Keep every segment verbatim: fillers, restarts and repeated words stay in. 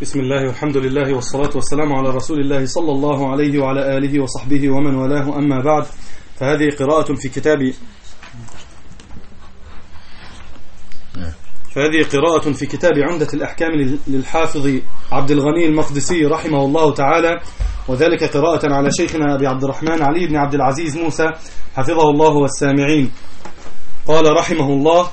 بسم الله والحمد لله والصلاة والسلام على رسول الله صلى الله عليه وعلى آله وصحبه ومن والاه، أما بعد، فهذه قراءة في كتاب فهذه قراءة في كتاب عمدة الأحكام للحافظ عبد الغني المقدسي رحمه الله تعالى، وذلك قراءة على شيخنا أبي عبد الرحمن علي بن عبد العزيز موسى حفظه الله والسامعين. قال رحمه الله: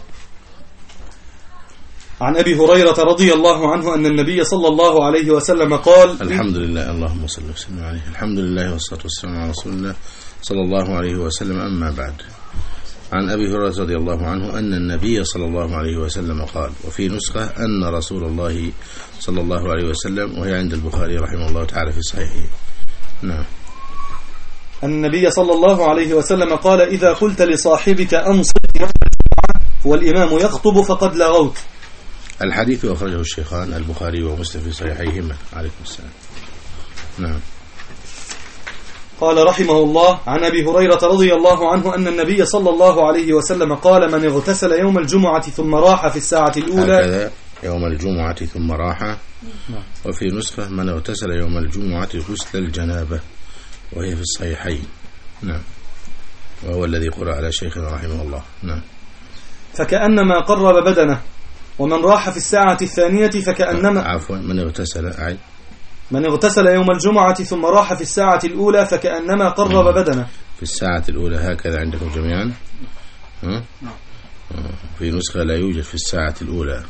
عن أبي هريرة رضي الله عنه أن النبي صلى الله عليه وسلم قال: الحمد لله، اللهم صل وسلم عليه. الحمد لله والصلاة والسلام على رسول الله صلى الله عليه وسلم، أما بعد. عن أبي هريرة رضي الله عنه أن النبي صلى الله عليه وسلم قال، وفي نسخة أن رسول الله صلى الله عليه وسلم، وهي عند البخاري رحمه الله تعالى في صحيحه. نعم. النبي صلى الله عليه وسلم قال: إذا قلت لصاحبك أنصت يوم الجمعة والإمام يخطب فقد لغوت. الحديث أخرجه الشيخان البخاري ومسلم في صحيحيهما. عليكم السلام. نعم. قال رحمه الله: عن أبي هريرة رضي الله عنه أن النبي صلى الله عليه وسلم قال: من اغتسل يوم الجمعة ثم راح في الساعة الأولى. هكذا يوم الجمعة ثم راح. وفي نسخة: من اغتسل يوم الجمعة غسل الجنابة، وهي في الصحيحين. نعم. وهو الذي قرأ على شيخنا رحمه الله. نعم. فكأنما قرب بدنه. ومن راح في الساعة الثانية فكأنما عفوا من اغتسل أعد من اغتسل يوم الجمعة ثم راح في الساعة الأولى فكأنما قرب مم. بدنه. في الساعة الأولى هكذا عندكم جميعا؟ ها؟ في نسخة لا يوجد في الساعة الأولى.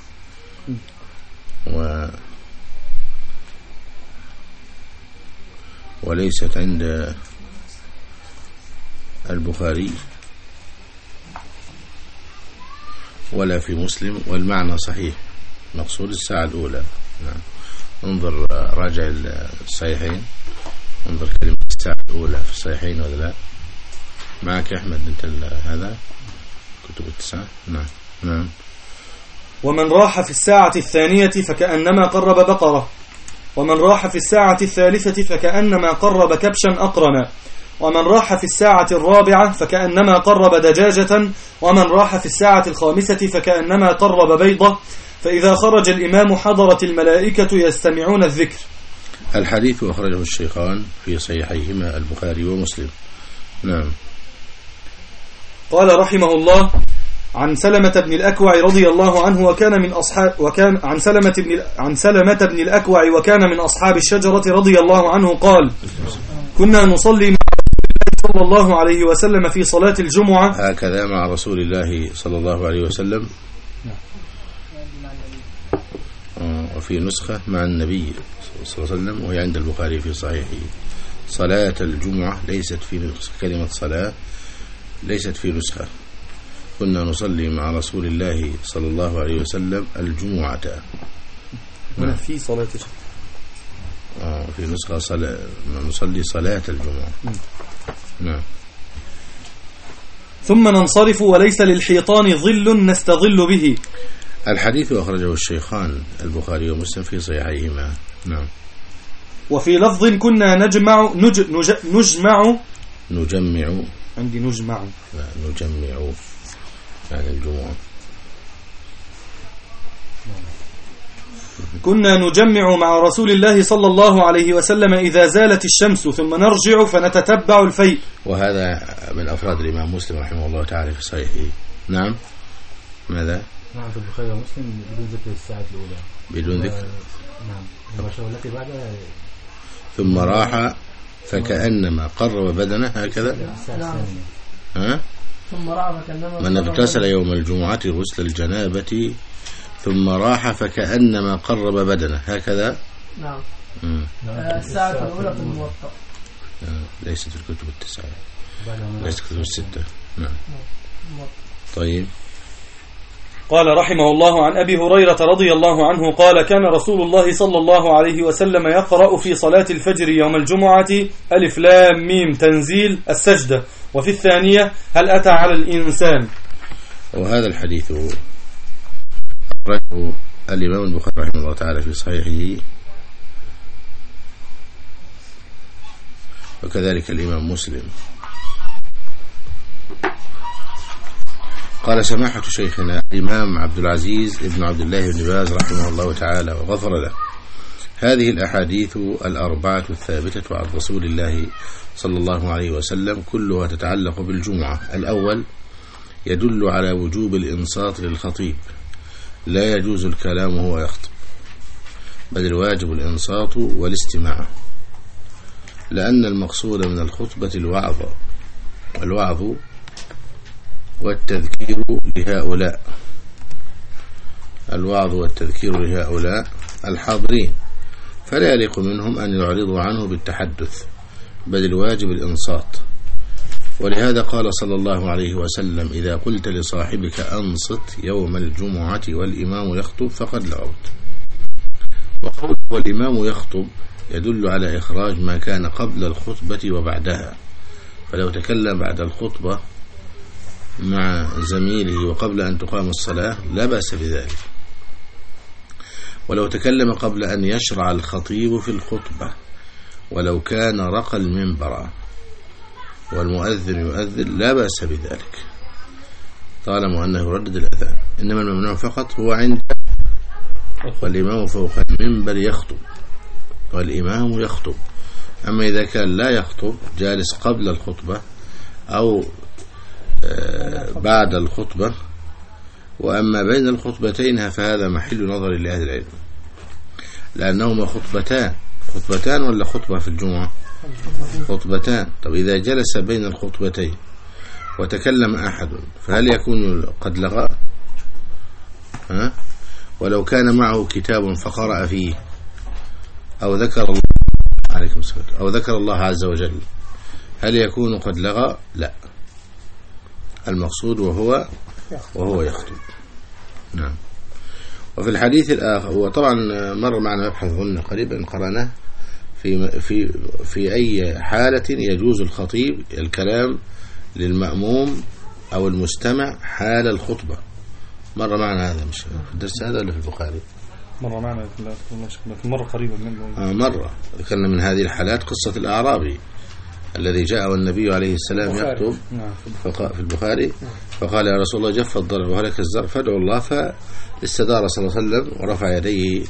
و وليست عند البخاري ولا في مسلم، والمعنى صحيح، مقصود الساعة الأولى. نعم. انظر راجع الصحيحين، انظر كلمة الساعة الأولى في الصحيحين ولا لا؟ معك يا أحمد أنت هذا كتب التسعة. نعم. نعم. ومن راح في الساعة الثانية فكأنما قرب بقرة، ومن راح في الساعة الثالثة فكأنما قرب كبشا أقرنا، ومن راح في الساعة الرابعة فكأنما قرب دجاجة، ومن راح في الساعة الخامسة فكأنما قرب بيضة، فإذا خرج الإمام حضرت الملائكة يستمعون الذكر. الحديث أخرجه الشيخان في صحيحيهما البخاري ومسلم. نعم. قال رحمه الله: عن سلمة بن الأكوع رضي الله عنه وكان من أصحاب وكان عن سلمة بن عن سلمة بن الأكوع وكان من أصحاب الشجرة رضي الله عنه قال: كنا نصلي مع رسول الله صلى الله عليه وسلم في صلاة الجمعة. هكذا مع رسول الله صلى الله عليه وسلم. وفي نسخة مع النبي صلى الله عليه وسلم، وهي عند البخاري في صحيحه. صلاة الجمعة ليست في نسخة، كلمة صلاة ليست في نسخة. كنا نصلي مع رسول الله صلى الله عليه وسلم الجمعة. هنا في صلاة آه في نسخة صلاة نصلي صلاة الجمعة. نعم. ثم ننصرف وليس للحيطان ظل نستظل به. الحديث أخرجه الشيخان البخاري ومسلم في صحيحيهما. نعم. وفي لفظ: كنا نجمع نج نج نجمع نجمع عندي نجمع لا نجمع يعني الجمعة. كنا نجمع مع رسول الله صلى الله عليه وسلم إذا زالت الشمس، ثم نرجع فنتتبع الفيء. وهذا من أفراد الإمام مسلم رحمه الله تعالى في صحيحه. نعم. ماذا؟ نعم، في البخاري ومسلم بدون ذكر الساعة الأولى. بدون ذكر. نعم. التي بعدها ثم راح فكأنما قرب بدنه هكذا. ها؟ ثم راح فكأنما من اغتسل يوم الجمعة غسل الجنابة ثم راح فكأنما قرب بدنه هكذا. نعم. الساعة الأولى في الموطأ. ليست في الكتب التسعة، ليست الكتب الستة. نعم. طيب. قال رحمه الله: عن أبي هريرة رضي الله عنه قال: كان رسول الله صلى الله عليه وسلم يقرأ في صلاة الفجر يوم الجمعة ألف لام ميم تنزيل السجدة، وفي الثانية هل أتى على الإنسان. وهذا الحديث أخرجه الإمام البخاري رحمه الله تعالى في صحيحه، وكذلك الإمام مسلم. قال سماحة شيخنا الإمام عبد العزيز ابن عبد الله بن باز رحمه الله تعالى وغفر له: هذه الأحاديث الأربعة الثابتة عن رسول الله صلى الله عليه وسلم كلها تتعلق بالجمعة. الأول يدل على وجوب الإنصات للخطيب، لا يجوز الكلام وهو يخطب، بل الواجب الإنصات والاستماع، لأن المقصود من الخطبة الوعظ الوعظ والتذكير لهؤلاء الوعظ والتذكير لهؤلاء الحاضرين، فلا يليق منهم أن يعرضوا عنه بالتحدث، بل الواجب الإنصات. ولهذا قال صلى الله عليه وسلم: إذا قلت لصاحبك أنصت يوم الجمعة والإمام يخطب فقد لغوت. وقوله والإمام يخطب يدل على إخراج ما كان قبل الخطبة وبعدها، فلو تكلم بعد الخطبة مع زميله وقبل أن تقام الصلاة لا بأس بذلك، ولو تكلم قبل أن يشرع الخطيب في الخطبة، ولو كان رقى المنبر والمؤذن يؤذن لا بأس بذلك طالما أنه يردد الأذان. إنما الممنوع فقط هو عند والإمام فوق المنبر يخطب والإمام يخطب. أما إذا كان لا يخطب جالس قبل الخطبة أو بعد الخطبة، وأما بين الخطبتين فهذا محل نظر لأهل العلم، لأنهما خطبتان خطبتان ولا خطبة في الجمعة؟ خطبتان. طب إذا جلس بين الخطبتين وتكلم أحد فهل يكون قد لغى؟ ها؟ ولو كان معه كتاب فقرأ فيه أو ذكر الله عليكم السلام أو ذكر الله عز وجل هل يكون قد لغى؟ لا، المقصود وهو وهو يخطب. نعم. وفي الحديث الآخر، وطبعا مر معنا مبحث ظن قريبا قرأناه في في في أي حالة يجوز الخطيب الكلام للمأموم أو المستمع حال الخطبة. مر معنا هذا مش في الدرس هذا ولا في البخاري؟ مر معنا لكن مرة قريبا منه. آه مرة ذكرنا من هذه الحالات قصة الأعرابي الذي جاء والنبي عليه السلام يخطب في البخاري، فقال يا رسول الله جف الضرع وهلك الزرع فادعوا الله، فاستدار صلى الله عليه وسلم ورفع يديه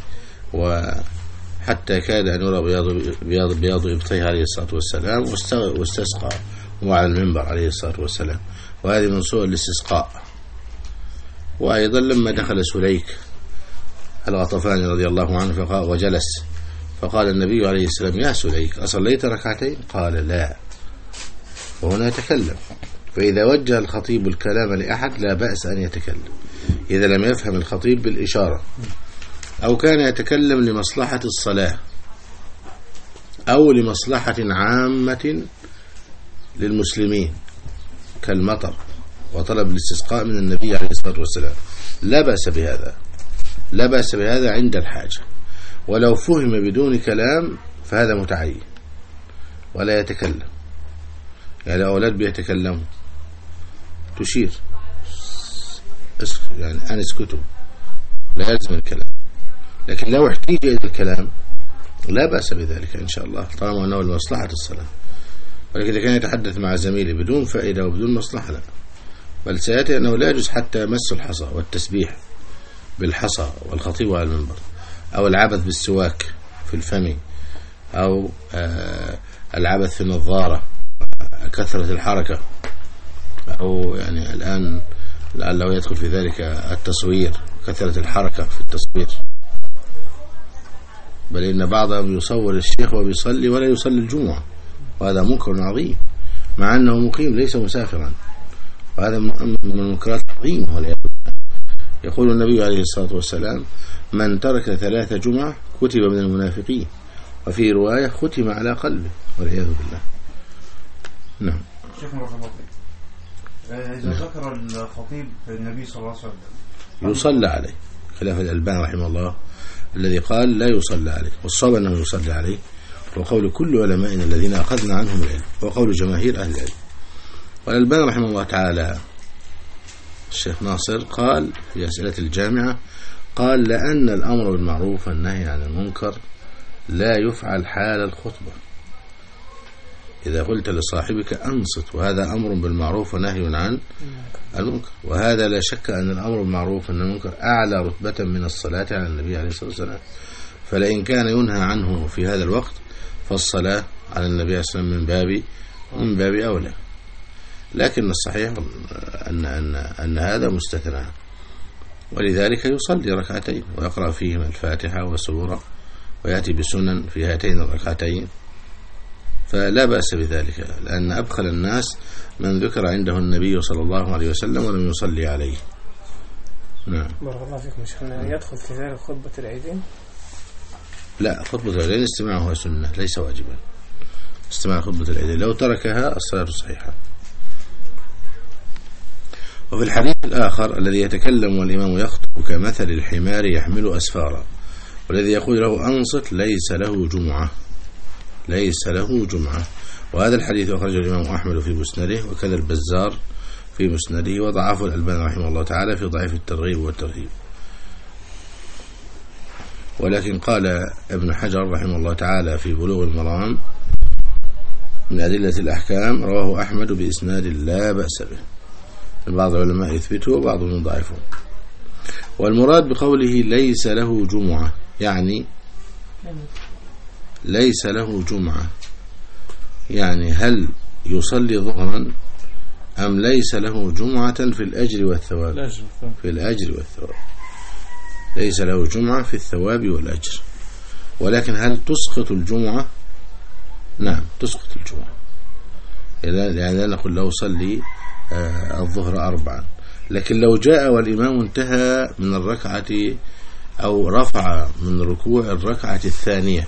وحتى كاد أن يرى بياض بياض بياض إبطيه عليه الصلاة والسلام، واستسقى وعلى المنبر عليه الصلاة والسلام، وهذه من صور الاستسقاء. وأيضا لما دخل سليك الغطفاني رضي الله عنه فقال وجلس، فقال النبي عليه السلام يا سليك أصليت ركعتين؟ قال لا، وهنا يتكلم. فإذا وجه الخطيب الكلام لأحد لا بأس أن يتكلم إذا لم يفهم الخطيب بالإشارة، أو كان يتكلم لمصلحة الصلاة أو لمصلحة عامة للمسلمين كالمطر وطلب الاستسقاء من النبي عليه الصلاة والسلام لا بأس بهذا لا بأس بهذا عند الحاجة. ولو فهم بدون كلام فهذا متعين ولا يتكلم. يعني أولاد بيتكلموا تشير يعني أن اسكتوا، لا يلزم الكلام. لكن لو احتاج إلى الكلام لا بأس بذلك إن شاء الله طالما أنه لمصلحة الصلاة. ولكن إذا كان يتحدث مع زميله بدون فائدة وبدون مصلحة لا، بل سيأتي أنه لا يجوز حتى مس الحصى والتسبيح بالحصى والخطيب على المنبر، أو العبث بالسواك في الفم، أو العبث في النظارة، كثرة الحركة، أو يعني الآن لعله يدخل في ذلك التصوير، كثرة الحركة في التصوير. بل إن بعضهم يصور الشيخ وبيصلي ولا يصلي الجمعة، وهذا منكر عظيم مع أنه مقيم ليس مسافرا، وهذا من المنكرات العظيمة والعياذ بالله. يقول النبي عليه الصلاة والسلام من ترك ثلاث جمعة كتب من المنافقين، وفي رواية ختم على قلبه والعياذ بالله. نعم. شيخ مرحبا. إذا ذكر الخطيب النبي صلى الله عليه وسلم يصلى عليه، خلاف الألباني رحمه الله الذي قال لا يصلى عليه، والصواب أنه يصلى عليه، وقول كل علمائنا الذين أخذنا عنهم العلم، وقول جماهير أهل العلم. والألباني رحمه الله تعالى الشيخ ناصر قال في أسئلة الجامعة، قال لأن الأمر بالمعروف والنهي عن المنكر لا يفعل حال الخطبة. إذا قلت لصاحبك أنصت، وهذا أمر بالمعروف ونهي عن المنكر، وهذا لا شك أن الأمر بالمعروف والنهي عن المنكر أعلى رتبة من الصلاة على النبي عليه الصلاة والسلام. فلئن كان ينهى عنه في هذا الوقت فالصلاة على النبي صلى الله عليه وسلم من باب من باب أولى. لكن الصحيح أن, أن, أن هذا مستثنى، ولذلك يصلي ركعتين ويقرأ فيهما الفاتحة وسورة ويأتي بسنن في هاتين الركعتين، فلا بأس بذلك، لأن أبخل الناس من ذكر عنده النبي صلى الله عليه وسلم ولم يصلي عليه. نعم. بارك الله فيكم شيخنا. يدخل في ذلك خطبة العيدين؟ لا، خطبة العيدين استماعها سنة ليس واجبا. استماع خطبة العيدين لو تركها الصلاة صحيحة. وفي الحديث الآخر الذي يتكلم والإمام يخطب كمثل الحمار يحمل أسفارا، والذي يقول له أنصت ليس له جمعة، ليس له جمعة. وهذا الحديث أخرجه الإمام أحمد في مسنده، وكذا البزار في مسنده، وضعفه الألباني رحمه الله تعالى في ضعيف الترغيب والترهيب. ولكن قال ابن حجر رحمه الله تعالى في بلوغ المرام من أدلة الأحكام رواه أحمد بإسناد لا بأس به. بعض العلماء يثبته وبعضهم يضعفه. والمراد بقوله ليس له جمعة يعني ليس له جمعة يعني هل يصلي ظهرا أم ليس له جمعة في الأجر والثواب؟ في الأجر والثواب. ليس له جمعة في الثواب والأجر. ولكن هل تسقط الجمعة؟ نعم تسقط الجمعة، يعني لا نقول له صلي الظهر أربعا. لكن لو جاء والإمام انتهى من الركعة أو رفع من ركوع الركعة الثانية،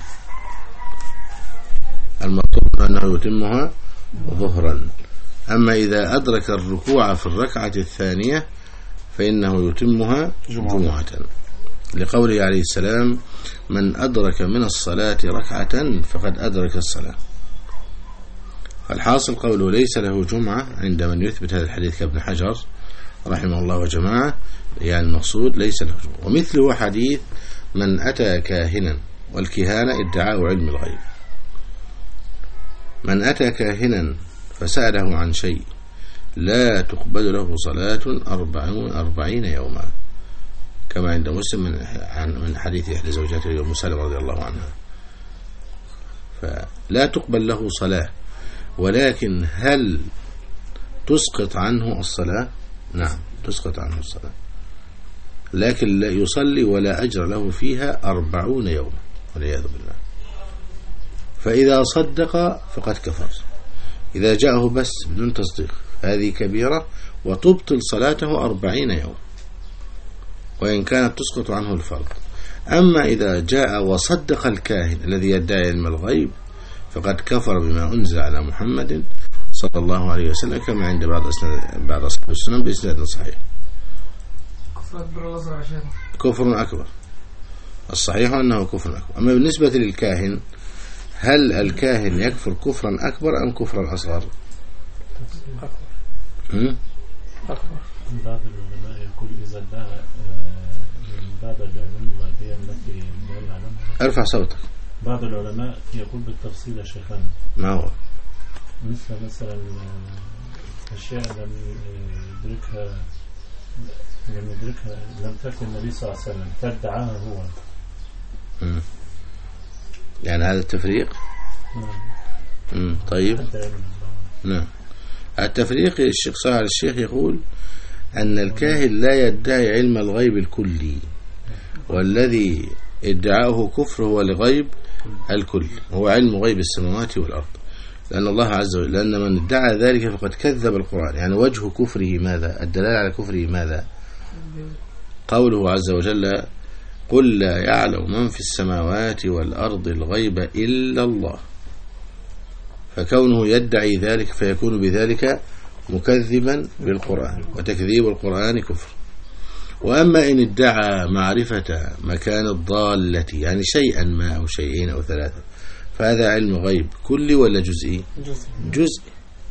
المطلوب أنه يتمها ظهرا. أما إذا أدرك الركوع في الركعة الثانية فإنه يتمها جمعة، لقوله عليه السلام من أدرك من الصلاة ركعة فقد أدرك الصلاة. فالحاصل قوله ليس له جمعة عند من يثبت هذا الحديث كابن حجر رحمه الله وجماعة، يعني المقصود ليس له جمعة. ومثله حديث من أتى كاهنا، والكهانة ادعاء علم الغيب. من أتى كاهنا فسأله عن شيء لا تقبل له صلاة أربعين, أربعين يوما، كما عند مسلم من, من حديث إحدى زوجاته أم سلمة رضي الله عنها. فلا تقبل له صلاة، ولكن هل تسقط عنه الصلاة؟ نعم تسقط عنه الصلاة، لكن لا يصلي ولا أجر له فيها أربعون يوما والعياذ بالله. فإذا صدق فقد كفر، إذا جاءه بس بدون تصديق هذه كبيرة وتبطل صلاته أربعين يوم، وإن كانت تسقط عنه الفرض. أما إذا جاء وصدق الكاهن الذي يدعي علم الغيب فقد كفر بما أنزل على محمد صلى الله عليه وسلم، كما عند بعض بعض أصحاب السنن بإسناد صحيح. كفر أكبر، الصحيح أنه كفر أكبر. أما بالنسبة للكاهن، هل الكاهن يكفر كفرا أكبر أم كفرا أصغر؟ أكبر. أكبر. بعض العلماء يقول إذا ادعى من بعض العلوم الغيبية التي لا نعلمها. ارفع صوتك. بعض العلماء يقول بالتفصيل يا شيخنا. ما هو؟ مثل مثلا أشياء لم يدركها لم يدركها لم تكن النبي صلى الله عليه وسلم فادعاها هو. م. يعني هذا التفريق. نعم. طيب. نعم. التفريق الشيخ صالح الشيخ يقول أن الكاهن لا يدعي علم الغيب الكلي، والذي ادعاه كفر هو الغيب الكل، هو علم غيب السماوات والأرض. لأن الله عز وجل لأن من ادعى ذلك فقد كذب القرآن. يعني وجه كفره ماذا؟ الدلالة على كفره ماذا؟ قوله عز وجل قل لا يعلم من في السماوات والأرض الغيب إلا الله. فكونه يدعي ذلك فيكون بذلك مكذبا بالقرآن، وتكذيب القرآن كفر. وأما إن ادعى معرفة مكان الضالة، يعني شيئا ما أو شيئين أو ثلاثة، فهذا علم غيب كلي ولا جزئي؟ جزئي.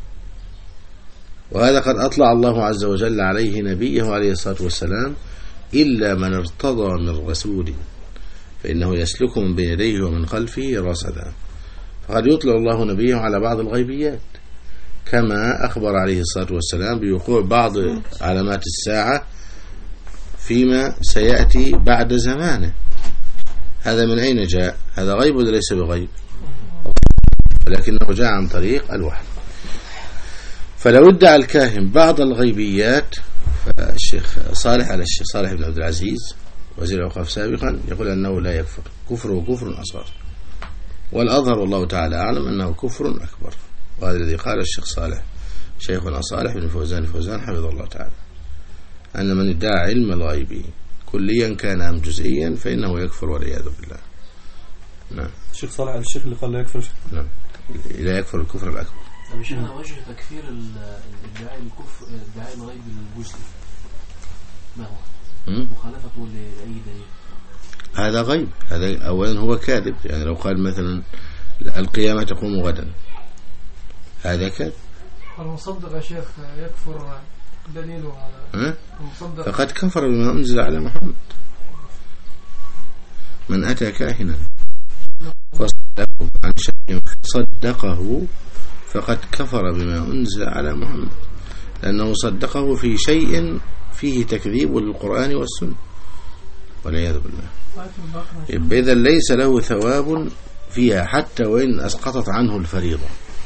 وهذا قد أطلع الله عز وجل عليه نبيه عليه الصلاة والسلام إلا من ارتضى من رسول فإنه يسلك من بين يديه ومن خلفه رصدا. فقد يطلع الله نبيه على بعض الغيبيات، كما أخبر عليه الصلاة والسلام بوقوع بعض علامات الساعة فيما سيأتي بعد زمانه، هذا من أين جاء؟ هذا غيب ولا ليس بغيب؟ ولكنه جاء عن طريق الوحي. فلو ادعى الكاهن بعض الغيبيات فالشيخ صالح على الشيخ صالح بن عبد العزيز وزير الأوقاف سابقا يقول أنه لا يكفر، كفره كفر أصغر، والأظهر والله تعالى أعلم أنه كفر أكبر. وهذا الذي قال الشيخ صالح شيخنا صالح بن فوزان الفوزان حفظه الله تعالى، أن من ادعى علم الغيب كليا كان أم جزئيا فإنه يكفر والعياذ بالله. نعم. الشيخ صالح الشيخ اللي قال لا يكفر. نعم، لا يكفر الكفر الأكبر. طب شيخنا وجه تكفير الادعاء الكفر ادعاء الغيب الجزئي ما هو؟ مخالفته لأي دليل؟ هذا غيب. هذا أولا هو كاذب، يعني لو قال مثلا القيامة تقوم غدا هذا كاذب. المصدق يا شيخ يكفر دليله على المصدق فقد كفر بما أنزل على محمد. من أتى كاهنا فصدقه عن شيء صدقه فقد كفر بما أنزل على محمد، لأنه صدقه في شيء فيه تكذيب للقرآن والسنة والعياذ بالله. إذا ليس له ثواب فيها حتى وإن أسقطت عنه الفريضة،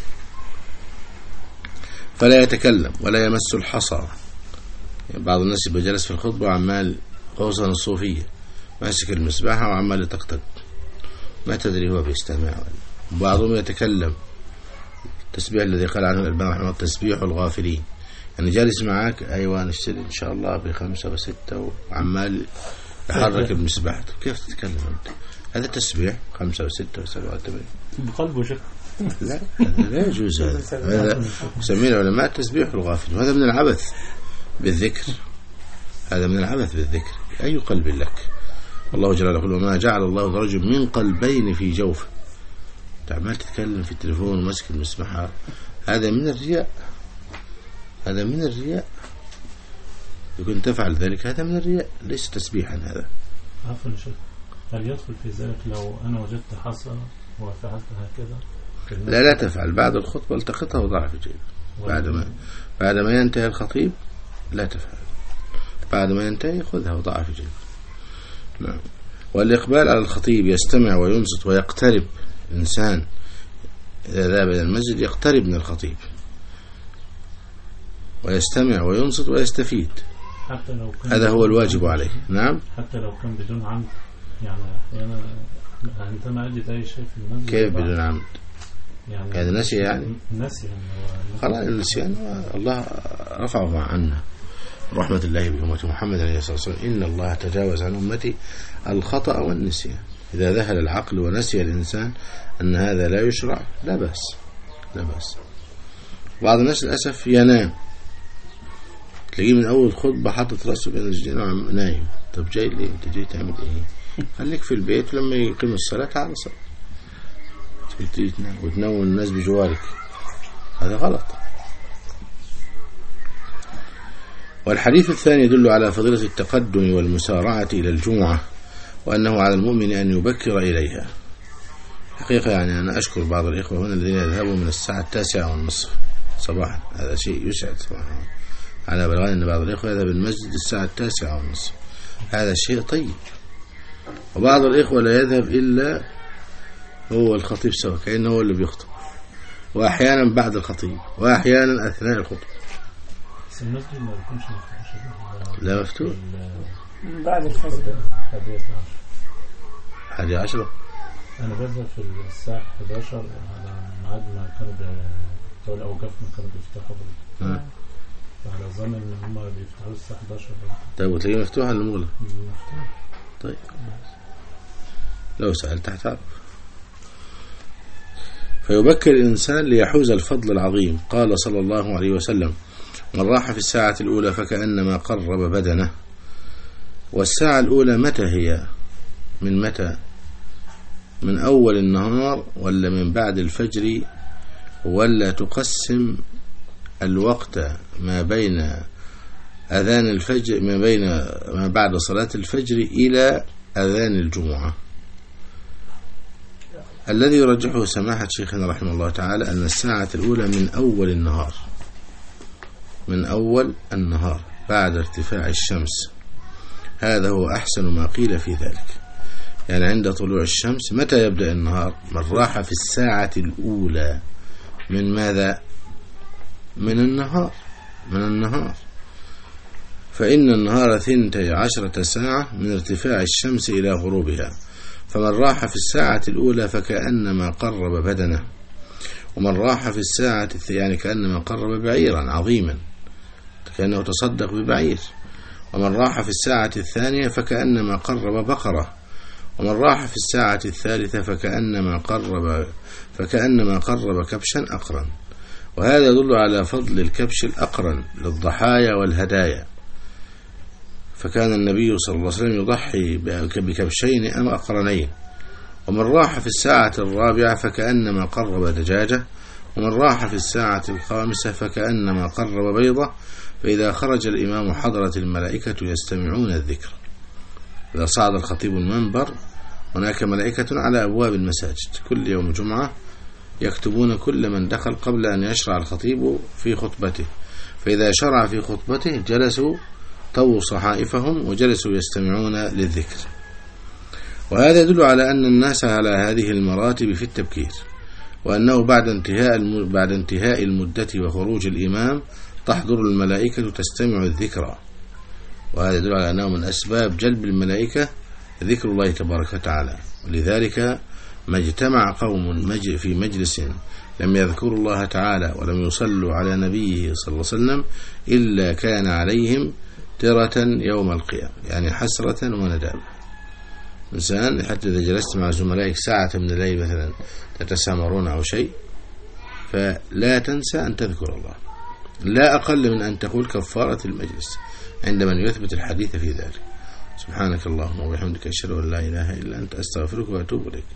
فلا يتكلم ولا يمس الحصى. يعني بعض الناس يبقى جلس في الخطبة وعمال غوصا الصوفية ماسك المسبحة وعمال يطقطق ما تدري هو بيستمع. وبعضهم يتكلم التسبيح الذي قال عنه الألباني رحمه الله تسبيح الغافلين، يعني جالس معاك أيوة نشتري إن شاء الله بخمسة وستة وعمال يحرك المسبحة، كيف تتكلم أنت؟ هذا تسبيح خمسة وستة وسبعة وثمانية بقلبه شك. لا لا يجوز هذا. هذا يسميه العلماء تسبيح الغافل، وهذا من العبث بالذكر. هذا من العبث بالذكر. أي قلب لك؟ الله جل وعلا يقول وما جعل الله لرجل من قلبين في جوفه. تعمل تتكلم في التليفون وماسك المسبحة، هذا من الرياء. هذا من الرياء. يكون تفعل ذلك هذا من الرياء، ليس تسبيحا. هذا عفوا شيخ، هل يدخل في ذلك لو أنا وجدت حصى وفعلت هكذا؟ لا لا تفعل. بعد الخطبة التقطها وضعها في جيبك. بعد ما بعد ما ينتهي الخطيب لا تفعل. بعد ما ينتهي خذها وضعها في جيبك. نعم. والإقبال على الخطيب يستمع وينصت ويقترب. الإنسان إذا ذهب إلى المسجد يقترب من الخطيب ويستمع وينصت ويستفيد. حتى لو كان هذا هو الواجب عليه. نعم. حتى لو كان بدون عمد، يعني أحيانا أنت ما أجد أي شيء في المسجد. كيف بدون عمد؟ يعني هذا نسي يعني نسي يعني خلاص النسيان الله رفعه عنا رحمة الله بأمة محمد عليه الصلاة والسلام. إن الله تجاوز عن أمتي الخطأ والنسيان. إذا ذهل العقل ونسي الإنسان أن هذا لا يشرع لا بأس لا بأس. بعض الناس للأسف ينام، تلاقيه من أول خطبة حاطط رأسه بين الجنة نايم. طب جاي ليه؟ أنت جاي تعمل إيه؟ خليك في البيت ولما يقيم الصلاة تعال صلاة وتنوم الناس بجوارك، هذا غلط. والحديث الثاني يدل على فضيلة التقدم والمسارعة إلى الجمعة، وأنه على المؤمن أن يبكر إليها. حقيقة يعني أنا أشكر بعض الإخوة هنا الذين يذهبوا من الساعة التاسعة والنصف صباحا، هذا شيء يسعد صراحة. على بلغان أن بعض الإخوة يذهب المسجد الساعة التاسعة والنصف، هذا شيء طيب. وبعض الإخوة لا يذهب إلا هو الخطيب سوا، كأنه هو اللي بيخطب، وأحيانا بعد الخطيب وأحيانا أثناء الخطبة. المسجد ما يكونش مفتوح؟ لا مفتوح بعد الفجر حادي عشرة. أنا بذهب في الساعة إحدى عشر على ميعاد ما كانوا بتوع الأوقاف ما كانوا بيفتحوا آه. على ظن إن هم بيفتحوا الساعة إحدى عشر. طيب وتلاقيه مفتوح ولا مغلق؟ مفتوح. طيب لو سألت هتعرف. فيبكر الإنسان ليحوز الفضل العظيم. قال صلى الله عليه وسلم من راح في الساعة الأولى فكأنما قرب بدنه. والساعة الأولى متى هي؟ من متى؟ من أول النهار ولا من بعد الفجر؟ ولا تقسم الوقت ما بين أذان الفجر ما بين ما بعد صلاة الفجر إلى أذان الجمعة؟ الذي يرجحه سماحة شيخنا رحمه الله تعالى أن الساعة الأولى من أول النهار، من أول النهار بعد ارتفاع الشمس. هذا هو أحسن ما قيل في ذلك، يعني عند طلوع الشمس. متى يبدأ النهار؟ من راح في الساعة الأولى من ماذا؟ من النهار من النهار فإن النهار ثنتي عشرة ساعة من ارتفاع الشمس إلى غروبها، فمن راح في الساعة الأولى فكأنما قرب بدنه، ومن راح في الساعة يعني كأنما قرب بعيرا عظيما كأنه تصدق ببعير، ومن راح في الساعة الثانية فكأنما قرب بقرة، ومن راح في الساعة الثالثة فكأنما قرب فكأنما قرب كبشا أقرن. وهذا يدل على فضل الكبش الأقرن للضحايا والهدايا، فكان النبي صلى الله عليه وسلم يضحي بكبشين أم أقرنين. ومن راح في الساعة الرابعة فكأنما قرب دجاجة، ومن راح في الساعة الخامسة فكأنما قرب بيضة. فإذا خرج الإمام حضرت الملائكة يستمعون الذكر. إذا صعد الخطيب المنبر هناك ملائكة على أبواب المساجد كل يوم جمعة يكتبون كل من دخل قبل أن يشرع الخطيب في خطبته، فإذا شرع في خطبته جلسوا طووا صحائفهم وجلسوا يستمعون للذكر. وهذا يدل على أن الناس على هذه المراتب في التبكير، وأنه بعد انتهاء بعد انتهاء المدة وخروج الإمام تحضر الملائكة تستمع الذكرى. وهذا يدل على أنه من أسباب جلب الملائكة ذكر الله تبارك وتعالى. ولذلك ما اجتمع قوم في مجلس لم يذكروا الله تعالى ولم يصلوا على نبيه صلى الله عليه وسلم إلا كان عليهم ترة يوم القيامة، يعني حسرة وندامة. إنسان حتى إذا جلست مع زملائك ساعة من الليل مثلا تتسامرون أو شيء فلا تنسى أن تذكر الله، لا أقل من أن تقول كفارة المجلس عندما يثبت الحديث في ذلك. سبحانك اللهم وبحمدك أشهد أن لا إله إلا أنت أستغفرك وأتوب إليك.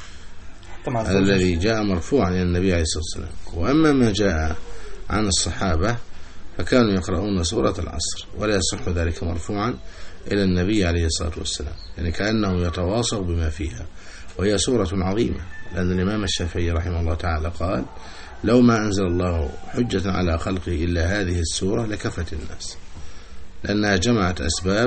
هذا الذي جاء مرفوعا إلى النبي عليه الصلاة والسلام. وأما ما جاء عن الصحابة فكانوا يقرؤون سورة العصر، ولا يصح ذلك مرفوعا إلى النبي عليه الصلاة والسلام، يعني كأنه يتواصوا بما فيها، وهي سورة عظيمة، لأن الإمام الشافعي رحمه الله تعالى قال: لو ما أنزل الله حجة على خلقه إلا هذه السورة لكفت الناس، لأنها جمعت أسباب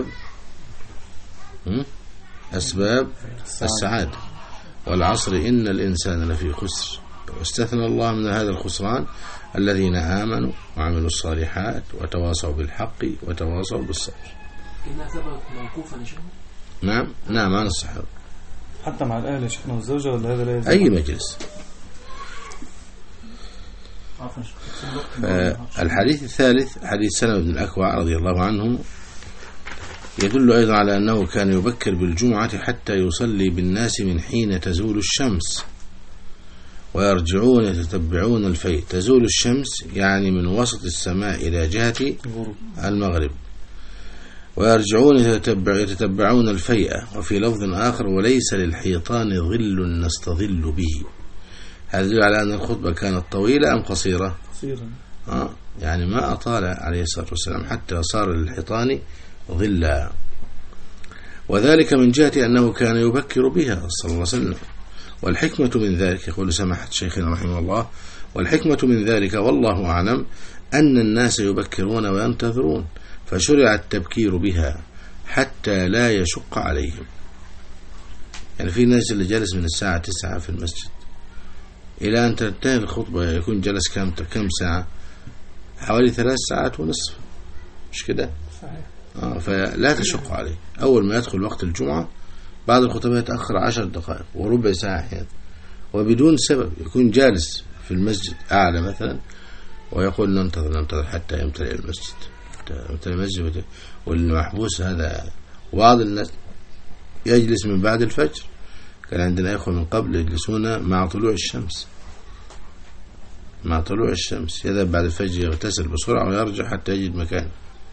أسباب السعادة. والعصر إن الإنسان لفي خسر، واستثنى الله من هذا الخسران الذين آمنوا وعملوا الصالحات وتواصوا بالحق وتواصوا بالصبر. إنها ثبت موقوفا يا شيخ؟ نعم نعم عن الصحابة حتى مع الأهل يا شيخنا والزوجة، ولا هذا لا يزال؟ أي مجلس. الحديث الثالث حديث سلمة بن الأكوع رضي الله عنه يدل أيضا على أنه كان يبكر بالجمعة حتى يصلي بالناس من حين تزول الشمس ويرجعون يتتبعون الفيء. تزول الشمس يعني من وسط السماء إلى جهة المغرب، ويرجعون يتتبعون الفيء. وفي لفظ آخر: وليس للحيطان ظل نستظل به. هذا يدل على أن الخطبة كانت طويلة أم قصيرة؟ قصيرة. آه يعني ما أطال عليه الصلاة والسلام حتى صار للحيطان ظلا، وذلك من جهة أنه كان يبكر بها صلى الله عليه وسلم. والحكمة من ذلك، يقول سماحة شيخنا رحمه الله: والحكمة من ذلك والله أعلم أن الناس يبكرون وينتظرون، فشرع التبكير بها حتى لا يشق عليهم. يعني في ناس اللي جلس من الساعة تسعة في المسجد إلى أن تنتهي الخطبة يكون جلس كم كم ساعة؟ حوالي ثلاث ساعات ونصف، مش كده؟ صحيح. آه فلا تشق عليه. أول ما يدخل وقت الجمعة بعد الخطبة يتأخر عشر دقائق وربع ساعة أحيانا وبدون سبب، يكون جالس في المسجد أعلى مثلا ويقول ننتظر ننتظر حتى يمتلئ المسجد يمتلئ المسجد. والمحبوس هذا بعض الناس يجلس من بعد الفجر. كان عندنا إخوة من قبل يجلسون مع طلوع الشمس مع طلوع الشمس يذهب بعد الفجر يغتسل بسرعة ويرجع حتى يجد مكان.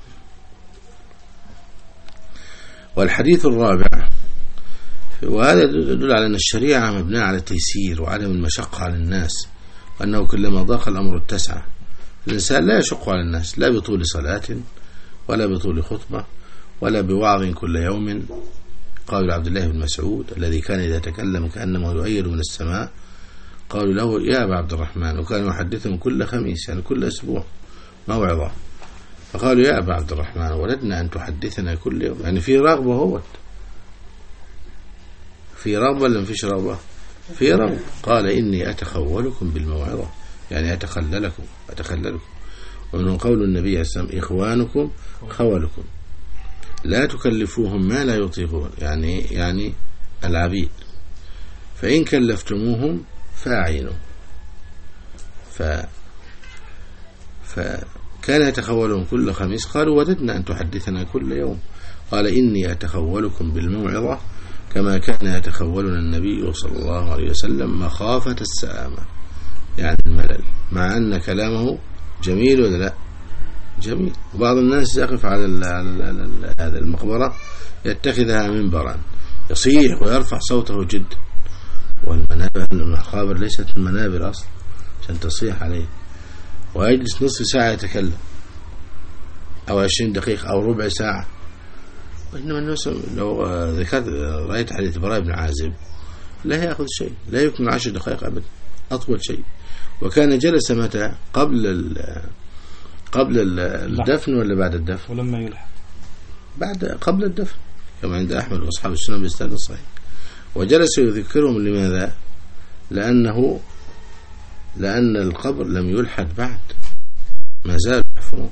والحديث الرابع، وهذا يدل على أن الشريعة مبنية على التيسير وعدم المشقة على الناس، وأنه كلما ضاق الأمر اتسع. الإنسان لا يشق على الناس لا بطول صلاة ولا بطول خطبة ولا بوعظ كل يوم. قال عبد الله بن مسعود الذي كان إذا تكلم كأنما يؤيد من السماء قالوا له: يا أبا عبد الرحمن، وكان يحدثهم كل خميس يعني كل أسبوع موعظة، فقالوا: يا أبا عبد الرحمن ولدنا أن تحدثنا كل يوم، يعني في رغبة هو في رغبة ولا مفيش رغبة؟ في رغبة. قال إني أتخولكم بالموعظة، يعني أتخللكم أتخللكم ومنه قول النبي عليه الصلاة والسلام إخوانكم خولكم لا تكلفوهم ما لا يطيقون، يعني يعني العبيد، فإن كلفتموهم فاعينوا. ف فكان يتخولهم كل خميس. قالوا وددنا أن تحدثنا كل يوم. قال إني أتخولكم بالموعظة كما كان يتخولنا النبي صلى الله عليه وسلم مخافة السآمة، يعني الملل، مع أن كلامه جميل ولا لا؟ جميل. وبعض الناس يقف على هذا المقبرة يتخذها منبرا يصيح ويرفع صوته جدا، والمنابر المقابر ليست المنابر أصلا عشان تصيح عليه، ويجلس نصف ساعة يتكلم أو عشرين دقيقة أو ربع ساعة. وإنما الناس لو ذكرت رأيت حديث براء بن عازب لا يأخذ شيء، لا يكمل عشر دقائق أبدا، أطول شيء. وكان جلس متى؟ قبل قبل الدفن ولا بعد الدفن؟ ولما يلحق بعد قبل الدفن كما عند أحمد وأصحاب السنة بالإسناد الصحيح. وجلس يذكرهم. لماذا؟ لأنه لأن القبر لم يلحد بعد، ما زالوا يحفرون،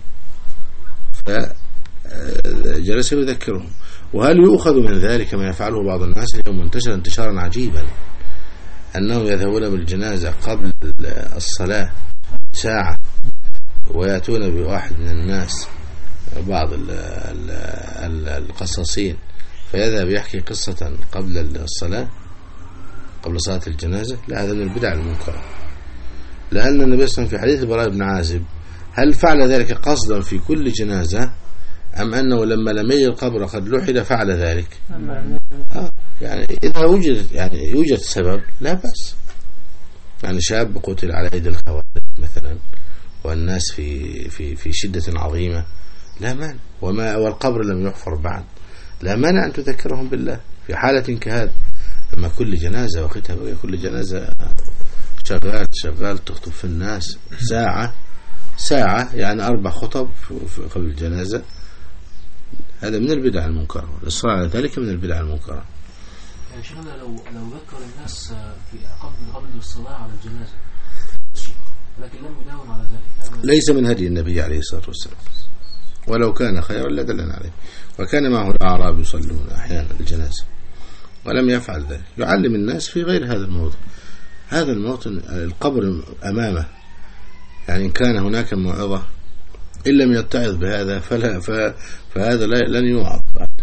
فجلس يذكرهم. وهل يؤخذ من ذلك ما يفعله بعض الناس اليوم منتشر انتشارا عجيبا، أنهم يذهبون بالجنازة قبل الصلاة ساعة ويأتون بواحد من الناس، بعض القصاصين، فيذهب يحكي قصة قبل الصلاة قبل صلاة الجنازة. لا، هذا من البدع المنكرة، لأن النبي صلى الله عليه وسلم في حديث براء بن عازب هل فعل ذلك قصدا في كل جنازة أم أنه لما لم يجد القبر قد لحد فعل ذلك؟ آه يعني إذا وجد يعني يوجد سبب لا بأس. يعني شاب قتل على يد الخوارج مثلا والناس في في في شدة عظيمة لا مانع، وما والقبر لم يحفر بعد لا مانع أن تذكرهم بالله في حالة كهذا. أما كل جنازة وقتها بقى كل جنازة شغال شغال تخطب في الناس ساعة ساعة يعني أربع خطب في الجنازة، هذا من البدع المنكرة. الإصرار على ذلك من البدع المنكرة. يعني شيخنا لو لو ذكر الناس في قبل قبل الصلاة على الجنازة لكن لم يداوم على ذلك، ليس من هدي النبي عليه الصلاة والسلام، ولو كان خيرا لدلنا عليه. وكان معه الأعراب يصلون أحيانا الجنازة ولم يفعل ذلك، يعلم الناس في غير هذا الموضوع. هذا الموطن القبر أمامه، يعني إن كان هناك موعظة إن لم يتعظ بهذا فلا فهذا لن يوعظ،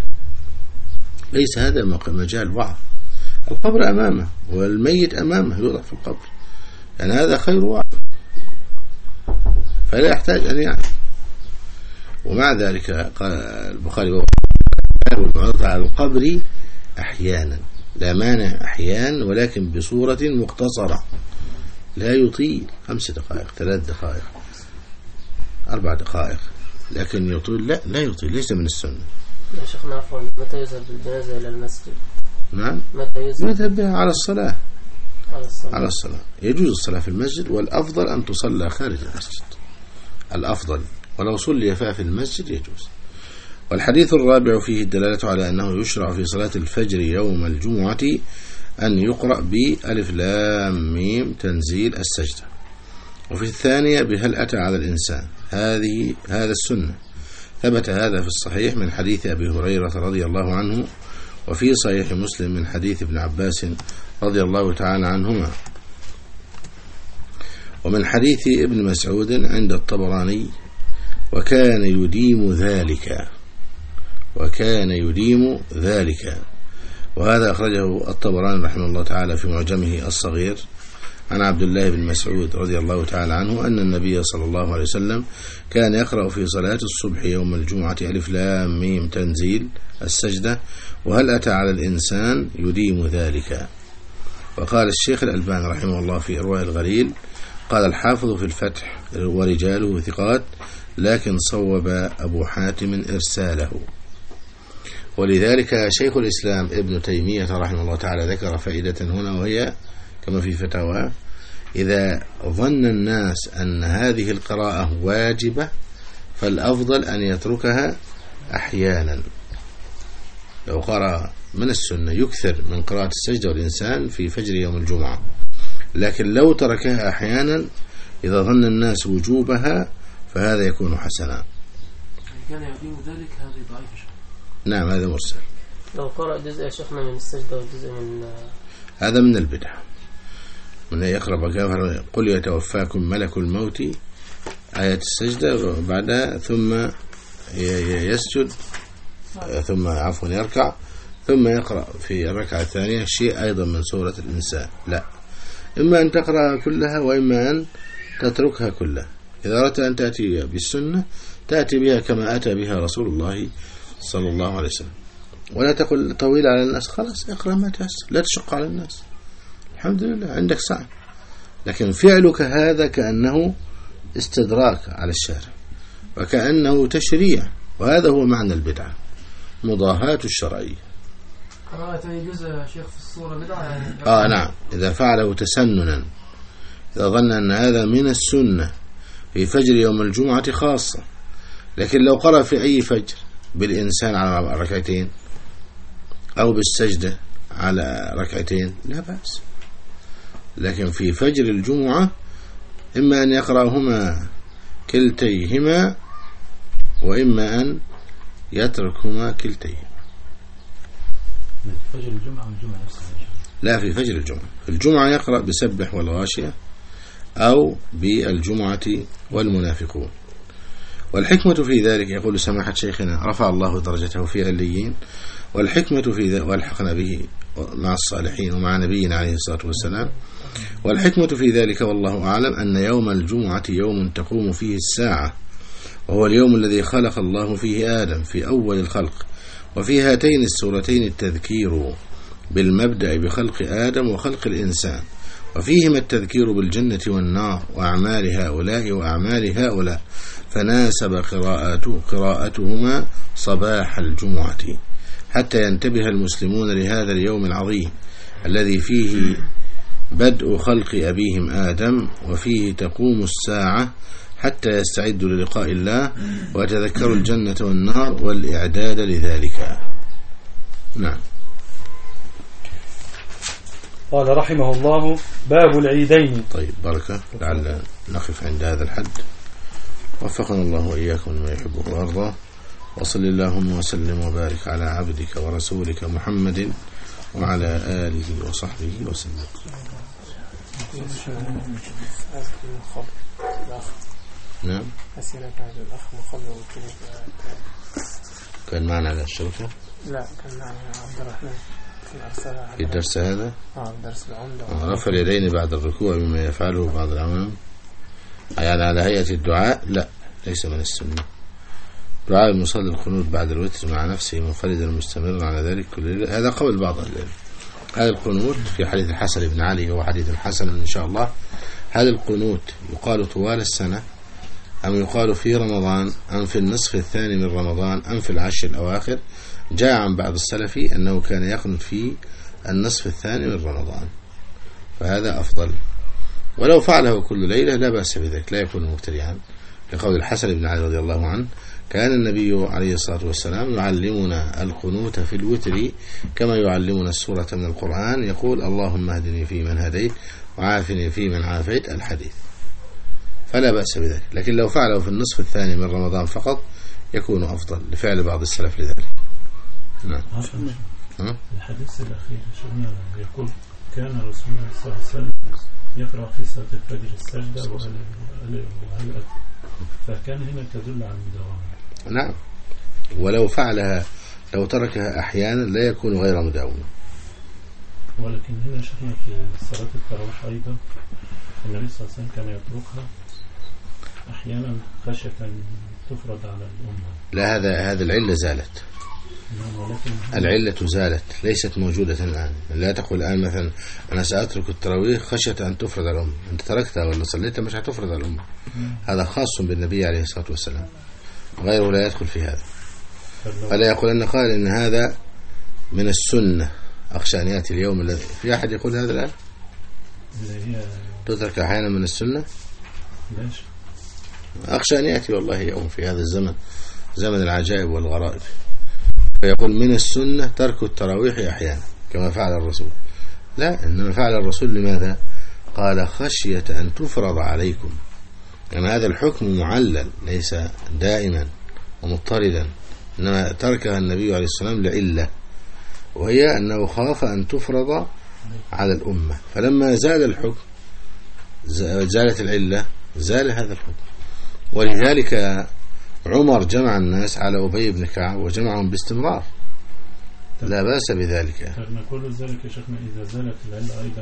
ليس هذا مجال وعظ. القبر أمامه والميت أمامه يوضع في القبر، يعني هذا خير وعظ، فلا يحتاج أن يعرف. ومع ذلك قال البخاري الموعظة على القبر أحيانا، لا مانع أحيانا، ولكن بصورة مختصرة لا يطيل خمس دقائق ثلاث دقائق أربع دقائق، لكن يطيل لا لا يطيل، ليس من السنة. يا شيخنا عفوا، متى يذهب بالجنازة إلى المسجد؟ نعم، متى يذهب؟ يذهب بها على الصلاة على الصلاة. على الصلاة. يجوز الصلاة في المسجد، والأفضل أن تصلى خارج المسجد، الأفضل، ولو صلي فيها في المسجد يجوز. والحديث الرابع فيه الدلالة على أنه يشرع في صلاة الفجر يوم الجمعة أن يقرأ بألف لام ميم تنزيل السجدة، وفي الثانية بهل أتى على الإنسان. هذه هذا السنة ثبت هذا في الصحيح من حديث أبي هريرة رضي الله عنه، وفي صحيح مسلم من حديث ابن عباس رضي الله تعالى عنهما، ومن حديث ابن مسعود عند الطبراني وكان يديم ذلك وكان يديم ذلك وهذا أخرجه الطبراني رحمه الله تعالى في معجمه الصغير عن عبد الله بن مسعود رضي الله تعالى عنه أن النبي صلى الله عليه وسلم كان يقرأ في صلاة الصبح يوم الجمعة ألف لام ميم تنزيل السجدة وهل أتى على الإنسان يديم ذلك. وقال الشيخ الألباني رحمه الله في إرواء الغليل قال الحافظ في الفتح ورجاله ثقات، لكن صوب أبو حاتم إرساله. ولذلك شيخ الإسلام ابن تيمية رحمه الله تعالى ذكر فائدة هنا، وهي كما في فتاوى: إذا ظن الناس أن هذه القراءة واجبة فالأفضل أن يتركها أحيانا، لو قرأ من السنة يكثر من قراءة السجدة والإنسان في فجر يوم الجمعة، لكن لو تركها أحيانا إذا ظن الناس وجوبها فهذا يكون حسنا. كان يدين ذلك هذه ضعيفة. نعم هذا مرسل. لو قرأ جزء يا شيخنا من السجدة وجزء من هذا من البدع، من يقرأ بكافر قل يتوفاكم ملك الموت آية السجدة وبعدها ثم يسجد ثم عفوا يركع ثم يقرأ في الركعة الثانية شيء أيضا من سورة الإنسان. لا، إما أن تقرأ كلها وإما أن تتركها كلها. إذا أردت أن تأتي بالسنة تأتي بها كما أتى بها رسول الله صلى الله عليه وسلم، ولا تقل طويل على الناس، خلاص اقرأ ما تيسر، لا تشق على الناس، الحمد لله عندك ساعة. لكن فعلك هذا كأنه استدراك على الشارع وكأنه تشريع، وهذا هو معنى البدعة، مضاهاة الشرعية. قراءة أي جزء يا شيخ في الصورة بدعة يعني؟ آه نعم، إذا فعله تسننا، إذا ظن أن هذا من السنة في فجر يوم الجمعة خاصة. لكن لو قرأ في أي فجر بالإنسان على ركعتين أو بالسجدة على ركعتين لا بأس، لكن في فجر الجمعة إما أن يقرأهما كلتيهما وإما أن يتركهما كلتيهما. من فجر الجمعة والجمعة نفسها؟ لا، في فجر الجمعة. في الجمعة يقرأ بسبح والغاشية أو بالجمعة والمنافقون. والحكمة في ذلك يقول سماحة شيخنا رفع الله درجته في عليين، والحكمة في ذلك والحقنا به مع الصالحين ومع نبينا عليه الصلاة والسلام. والحكمة في ذلك والله أعلم أن يوم الجمعة يوم تقوم فيه الساعة، وهو اليوم الذي خلق الله فيه آدم في أول الخلق، وفي هاتين السورتين التذكير بالمبدأ بخلق آدم وخلق الإنسان، وفيهما التذكير بالجنة والنار وأعمال هؤلاء وأعمال هؤلاء، فناسب قراءته قراءتهما صباح الجمعة حتى ينتبه المسلمون لهذا اليوم العظيم الذي فيه بدء خلق أبيهم آدم، وفيه تقوم الساعة حتى يستعدوا للقاء الله ويتذكروا الجنة والنار والإعداد لذلك. نعم. قال رحمه الله باب العيدين. طيب بركة، لعل نقف عند هذا الحد. وفقنا الله وإياكم لما يحبه ويرضاه، وصل اللهم وسلم وبارك على عبدك ورسولك محمد وعلى آله وصحبه وسلم. نعم. كان معنا على الشركة؟ لا، كان معنا عبد الرحمن في الدرس هذا؟ اه درس العمدة. رفع اليدين بعد الركوع مما يفعله بعض العوام يعني على هيئة الدعاء؟ لا، ليس من السنة. دعاء المصلي القنوت بعد الوتر مع نفسه منفردا مستمرا على ذلك كل ليلة، هذا قول بعض أهل العلم. هذا القنوت في حديث الحسن بن علي، هو حديث حسن إن شاء الله. هذا القنوت يقال طوال السنة أم يقال في رمضان أم في النصف الثاني من رمضان أم في العشر الأواخر؟ جاء عن بعض السلف أنه كان يقنط في النصف الثاني من رمضان، فهذا أفضل. ولو فعله كل ليلة لا بأس بذلك، لا يكون مبتدعا، لقول الحسن بن علي رضي الله عنه كان النبي عليه الصلاة والسلام يعلمنا القنوت في الوتر كما يعلمنا السورة من القرآن، يقول اللهم اهدني فيمن هديت وعافني فيمن عافيت، الحديث، فلا بأس بذلك. لكن لو فعله في النصف الثاني من رمضان فقط يكون أفضل لفعل بعض السلف لذلك. نعم. الحديث الأخير شفنا يقول كان رسول الله صلى الله عليه وسلم يقرأ في صلاة الفجر السجدة وهل فكان هنا تدل على المداومة. نعم، ولو فعلها لو تركها أحيانا لا يكون غير مداومة. ولكن هنا شفنا في صلاة التراويح أيضا النبي صلى الله عليه وسلم كان يتركها أحيانا خشية تفرض على الأمة. لا، هذا هذا العلة زالت. العلة زالت، ليست موجودة الآن. لا تقول الآن مثلا أنا سأترك التراويح خشية أن تفرض على الأمة، أنت تركتها ولا صليتها مش هتفرض على الأمة. هذا خاص بالنبي عليه الصلاة والسلام، غيره لا يدخل في هذا. فلا يقول أن قال إن هذا من السنة، أخشى أن يأتي اليوم الذي في أحد يقول هذا الآن تترك أحيانا من السنة. أخشى أن يأتي والله يوم في هذا الزمن، زمن العجائب والغرائب، فيقول من السنة ترك التراويح أحيانا كما فعل الرسول. لا، إنما فعل الرسول لماذا؟ قال خشية أن تفرض عليكم، يعني هذا الحكم معلل ليس دائما ومضطردا، إنما تركها النبي عليه السلام لعلة، وهي أنه خاف أن تفرض على الأمة، فلما زال الحكم زالت العلة زال هذا الحكم. ولذلك عمر جمع الناس على أبي بن كعب وجمعهم باستمرار، لا بأس بذلك. نقول ذلك يا شيخنا إذا زالت العلة أيضا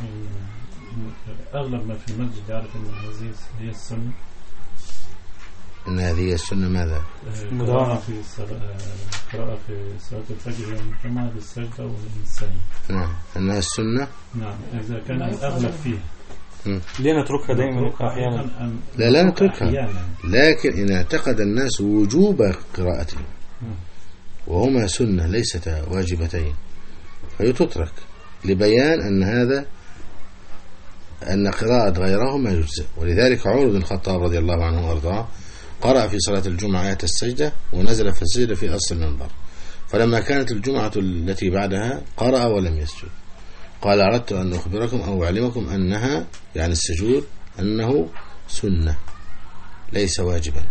أغلب ما في المسجد يعرف أن هذه هي السنة، أن هذه السنة ماذا؟ قراءة في قراءة في صلاة الفجر يوم الجمعة بالسجدة والسجدة. نعم، أنها السنة. نعم، إذا كان الأغلب فيها. ليه نتركها دائما أحيانا؟ لا لا نتركها، لكن إن اعتقد الناس وجوب قراءتها وهما سنة ليست واجبتين فيتترك لبيان أن هذا أن قراءة غيرهما يجزئ. ولذلك عمر بن الخطاب رضي الله عنه وارضاه قرأ في صلاة الجمعة آية السجدة ونزل في السجدة في أصل المنبر، فلما كانت الجمعة التي بعدها قرأ ولم يسجد، قال أردت أن أخبركم أو أعلمكم أنها يعني السجود أنه سنة ليس واجبا.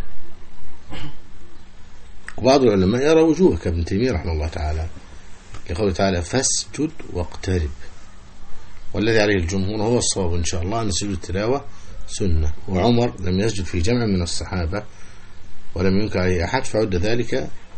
وبعض العلماء يرى وجوبه كابن تيمية رحمه الله تعالى لقوله تعالى فاسجد واقترب، والذي عليه الجمهور هو الصواب إن شاء الله أن سجود التلاوة سنة، وعمر لم يسجد في جمع من الصحابة ولم ينكر عليه أحد فعد ذلك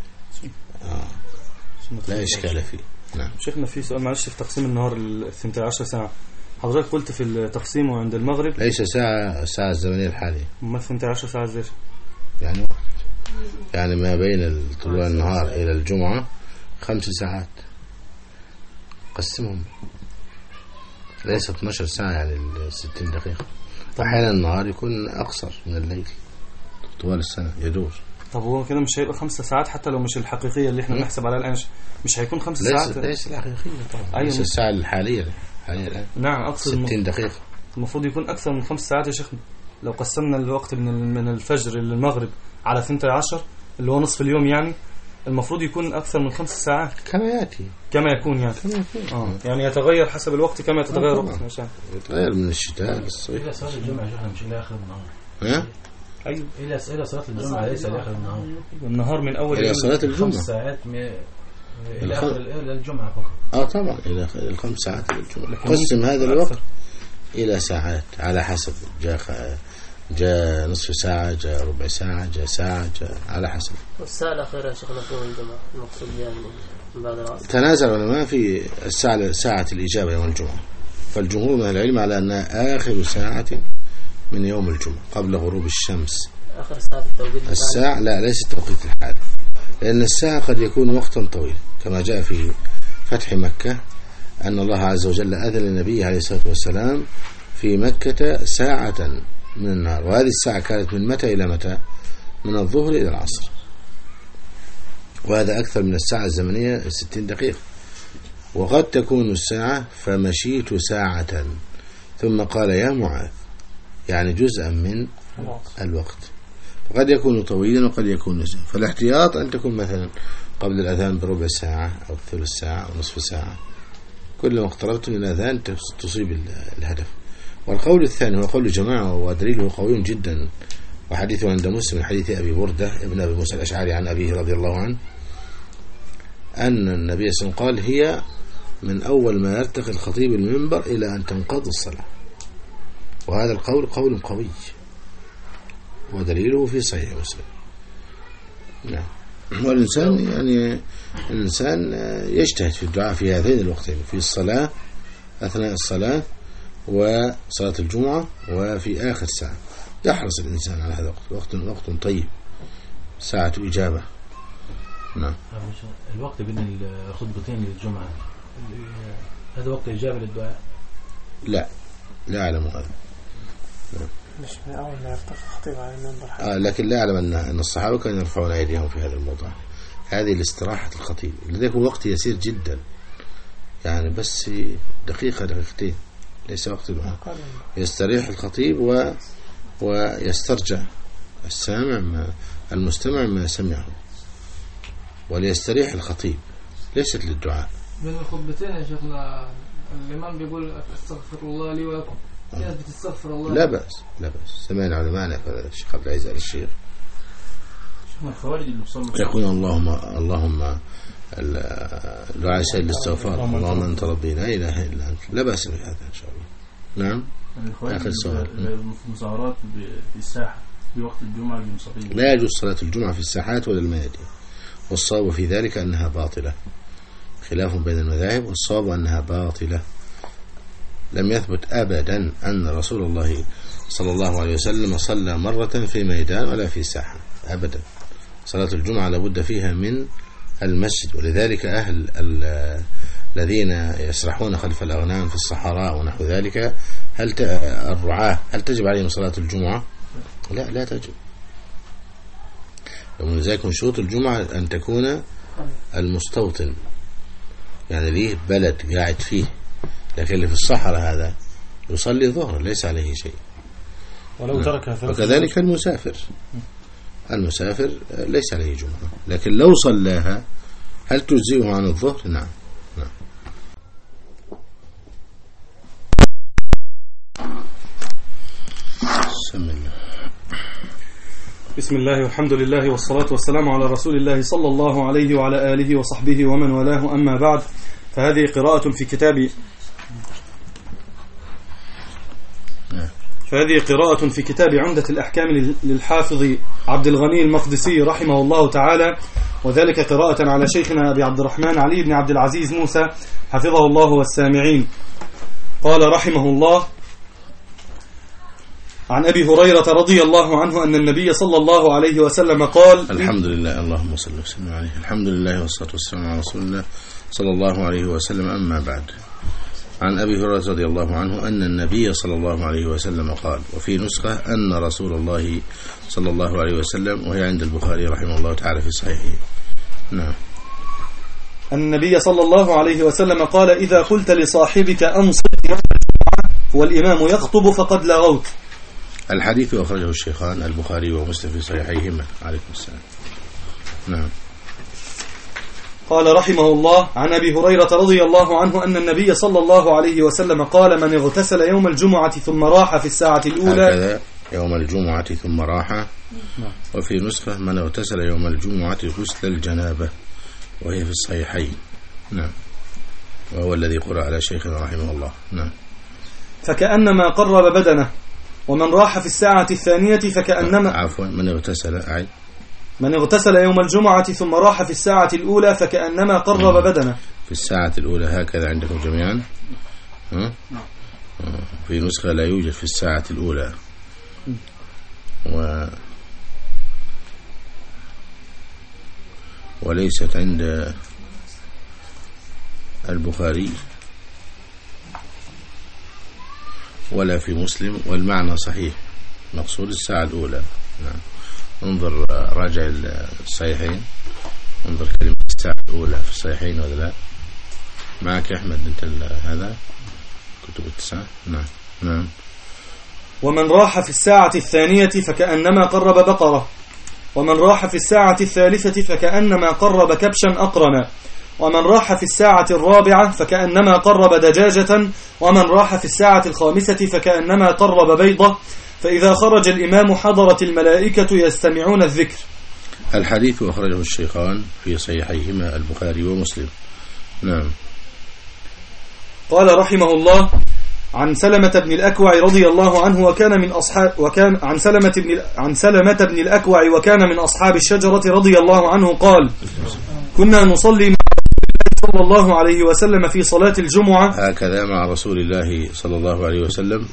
آه لا إشكال فيه. نعم. شيخنا في سؤال معلش في تقسيم النهار الثنتي عشر ساعة، حضرتك قلت في التقسيم عند المغرب ليس ساعة الساعة الزمنية الحالية، ما الثنتي عشر ساعة ازاي؟ يعني وقت يعني ما بين طلوع النهار إلى الجمعة خمس ساعات قسمهم، ليس اثناشر ساعة يعني ستين دقيقة. أحيانا النهار يكون أقصر من الليل طوال السنة يدور. طب هو كده مش هيبقى خمسة ساعات حتى لو مش الحقيقية اللي احنا بنحسب عليها الآن، مش هيكون خمسة ساعات؟ ليس الحقيقية طبعا. أيوة. ليس الساعة الحالية الحالية الآن. نعم أقصد ستين دقيقة. المفروض يكون أكثر من خمس ساعات يا شيخنا. لو قسمنا الوقت من من الفجر للمغرب على ثنتي عشر اللي هو نصف اليوم، يعني المفروض يكون أكثر من خمس ساعات كما يأتي كما يكون يعني كما يكون. آه. يعني يتغير حسب الوقت كما يتغير الوقت مثلا يتغير من الشتاء للصيف. إلى صلاة الجمعة شيخنا مش إلى آخر النهار. ها؟ أيوة. إلى إلى صلاة الجمعة ليس إلى آخر النهار. النهار من أول إلى صلاة الجمعة خمس ساعات إلى آخر إلى الجمعة فقط. آه طبعا إلى الخمس ساعات إلى الجمعة. قسم هذا الوقت إلى ساعات على حسب، جاء جاء نصف ساعة، جاء ربع ساعة، جاء ساعة، جاء على حسب. والساعة الأخيرة يا شيخنا في يوم الجمعة المقصود يعني من بعد العصر. تنازل العلماء في الساعة ساعة الإجابة يوم الجمعة، فالجمهور من العلم على أنها آخر ساعة من يوم الجمعة قبل غروب الشمس. آخر ساعة في التوقيت الساعة لا ليس التوقيت الحالي، لأن الساعة قد يكون وقتا طويل كما جاء في فتح مكة أن الله عز وجل أذن للنبي عليه الصلاة والسلام في مكة ساعة من النهار، وهذه الساعة كانت من متى إلى متى؟ من الظهر إلى العصر، وهذا أكثر من الساعة الزمنية ستين دقيقة. وقد تكون الساعة فمشيت ساعة ثم قال يا معاذ، يعني جزءا من الوقت، فقد يكون طويلا وقد يكون نسبا. فالاحتياط أن تكون مثلا قبل الأذان بربع ساعة أو ثلث ساعة أو نصف ساعة، كلما اقتربت من الأذان تصيب الهدف. والقول الثاني هو قول جماعة ودليله قوي جدا، وحديثه عند مسلم من حديث أبي بردة ابن أبي موسى الأشعري عن أبيه رضي الله عنه أن النبي صلى الله عليه وسلم قال هي من أول ما يرتقي الخطيب المنبر إلى أن تنقضي الصلاة. وهذا القول قول قوي ودليله في صحيح مسلم. نعم. والإنسان يعني الإنسان يجتهد في الدعاء في هذين الوقتين، في الصلاة أثناء الصلاة وصلاة الجمعة وفي آخر ساعة، يحرص الإنسان على هذا الوقت، وقت وقت طيب، ساعة إجابة. نعم. الوقت بين الخطبتين للجمعة هذا وقت إجابة للدعاء؟ لا لا أعلم هذا. مش من أول ما يرتقي الخطيب على المنبر. آه لكن لا أعلم أن أن الصحابة كانوا يرفعون أيديهم في هذا الموضوع. هذه الاستراحة الخطيب، لذلك وقت يسير جدا، يعني بس دقيقة دقيقتين، ليس وقت دعاء. يستريح الخطيب و ويسترجع السامع ما المستمع ما سمعه. وليستريح الخطيب، ليست للدعاء. بين الخطبتين يا شيخنا الإمام بيقول استغفر الله لي ولكم، في ناس بتستغفر الله. لا بأس لا بأس، سمعنا علماءنا الشيخ عبد العزيز آل الشيخ يقول اللهم اللهم الدعاء سيد الاستغفار، اللهم أنت ربي لا إله إلا أنت، لا بأس بهذا إن شاء الله. نعم. آخر سؤال. المظاهرات في الساحة في وقت الجمعة للمصلين، لا يجوز صلاة الجمعة في الساحات ولا الميادين، والصواب في ذلك أنها باطلة، خلاف بين المذاهب، والصواب أنها باطلة. لم يثبت أبدا أن رسول الله صلى الله عليه وسلم صلى مرة في ميدان ولا في ساحة أبدا. صلاة الجمعة لابد فيها من المسجد، ولذلك أهل الذين يسرحون خلف الأغنام في الصحراء ونحو ذلك، هل الرعاة هل تجب عليهم صلاة الجمعة؟ لا لا تجب. ومن ذلك من شروط الجمعة أن تكون المستوطن، يعني ليه بلد قاعد فيه، لكن اللي في الصحراء هذا يصلي ظهر ليس عليه شيء. ولو تركها. وكذلك المسافر المسافر ليس عليه جمعة، لكن لو صلاها هل تجزئه عن الظهر؟ نعم نعم. بسم الله بسم الله والحمد لله والصلاة والسلام على رسول الله صلى الله عليه وعلى آله وصحبه ومن والاه، أما بعد، فهذه قراءة في كتاب فهذه قراءة في كتاب عمدة الأحكام للحافظ عبد الغني المقدسي رحمه الله تعالى، وذلك قراءة على شيخنا أبي عبد الرحمن علي بن عبد العزيز موسى حفظه الله والسامعين. قال رحمه الله: عن أبي هريرة رضي الله عنه أن النبي صلى الله عليه وسلم قال: الحمد لله، اللهم صل وسلم عليه، الحمد لله والصلاة والسلام على رسول الله صلى الله عليه وسلم، أما بعد. عن أبي هريرة رضي الله عنه أن النبي صلى الله عليه وسلم قال، وفي نسخة أن رسول الله صلى الله عليه وسلم، وهي عند البخاري رحمه الله تعالى في صحيحه. نعم. النبي صلى الله عليه وسلم قال: إذا قلت لصاحبك أنصت يوم الجمعة والإمام يخطب فقد لغوت. الحديث أخرجه الشيخان البخاري ومسلم في صحيحيهما. عليكم السلام. نعم. قال رحمه الله: عن أبي هريرة رضي الله عنه أن النبي صلى الله عليه وسلم قال: من اغتسل يوم الجمعة ثم راح في الساعة الأولى. هكذا يوم الجمعة ثم راح. وفي نسخة: من اغتسل يوم الجمعة غسل الجنابة، وهي في الصحيحين. نعم. وهو الذي قرأ على شيخنا رحمه الله. نعم. فكأنما قرب بدنه. ومن راح في الساعة الثانية فكأنما عفوا من اغتسل أعد من اغتسل يوم الجمعة ثم راح في الساعة الأولى فكأنما قرب بدنه. في الساعة الأولى هكذا عندكم جميعا؟ ها؟ في نسخة لا يوجد في الساعة الأولى، و وليست عند البخاري ولا في مسلم، والمعنى صحيح، مقصود الساعة الأولى. نعم. انظر راجع الصحيحين، انظر كلمة الساعة الأولى في الصحيحين ولا لا؟ معك يا أحمد أنت هذا كتب التسعة. نعم نعم. ومن راح في الساعة الثانية فكأنما قرب بقرة، ومن راح في الساعة الثالثة فكأنما قرب كبشا أقرنا، ومن راح في الساعة الرابعة فكأنما قرب دجاجة، ومن راح في الساعة الخامسة فكأنما قرب بيضة، فإذا خرج الإمام حضرت الملائكة يستمعون الذكر. الحديث أخرجه الشيخان في صحيحيهما البخاري ومسلم. نعم. قال رحمه الله: عن سلمة بن الأكوع رضي الله عنه وكان من أصحاب وكان عن سلمة بن عن سلمة بن الأكوع وكان من أصحاب الشجرة رضي الله عنه قال: كنا نصلي مع رسول الله صلى الله عليه وسلم في صلاة الجمعة. هكذا مع رسول الله صلى الله عليه وسلم.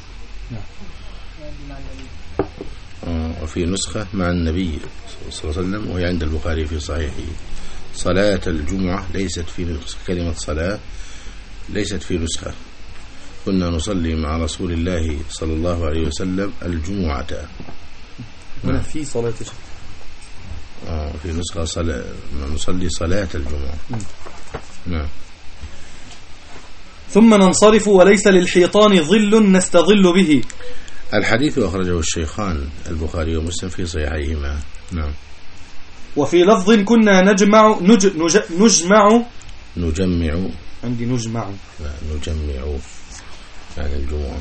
وفي نسخة مع النبي صلى الله عليه وسلم، وهي عند البخاري في صحيحه. صلاة الجمعة ليست في نسخة، كلمة صلاة ليست في نسخة. كنا نصلي مع رسول الله صلى الله عليه وسلم الجمعة. هنا في صلاة آه في نسخة صلاة نصلي صلاة الجمعة. نعم. ثم ننصرف وليس للحيطان ظل نستظل به. الحديث أخرجه الشيخان البخاري ومسلم في صحيحيهما. نعم. وفي لفظ كنا نجمع نج نج نجمع نجمع عندي نجمع لا نجمع يعني الجمعة.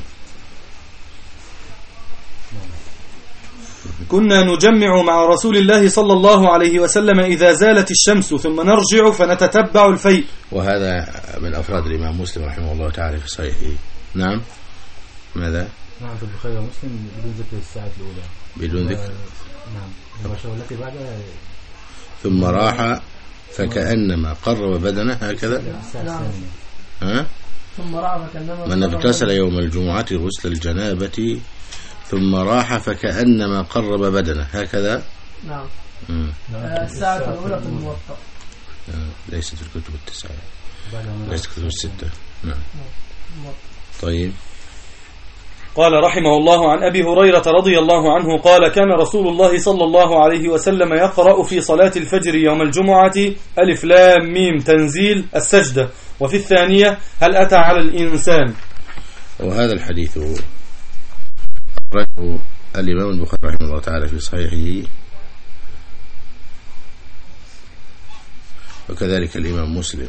كنا نجمع مع رسول الله صلى الله عليه وسلم إذا زالت الشمس ثم نرجع فنتتبع الفيء. وهذا من أفراد الإمام مسلم رحمه الله تعالى في صحيحه. نعم. ماذا؟ نعم في البخاري ومسلم بدون ذكر الساعة الأولى. بدون ذكر. نعم. المباشرة التي بعدها. ثم راح فكأنما قرب بدنه هكذا. نعم. ها؟ ثم راح فكأنما من اغتسل يوم الجمعة غسل الجنابة ثم راح فكأنما قرب بدنه هكذا. نعم. مم. الساعة الأولى في الموطأ. ليست في الكتب التسعة، ليست في الكتب الستة. نعم. طيب. قال رحمه الله عن أبي هريرة رضي الله عنه قال كان رسول الله صلى الله عليه وسلم يقرأ في صلاة الفجر يوم الجمعة ألف لام ميم تنزيل السجدة، وفي الثانية هل أتى على الإنسان. وهذا الحديث أخرجه الإمام البخاري رحمه الله تعالى في صحيحه، وكذلك الإمام مسلم.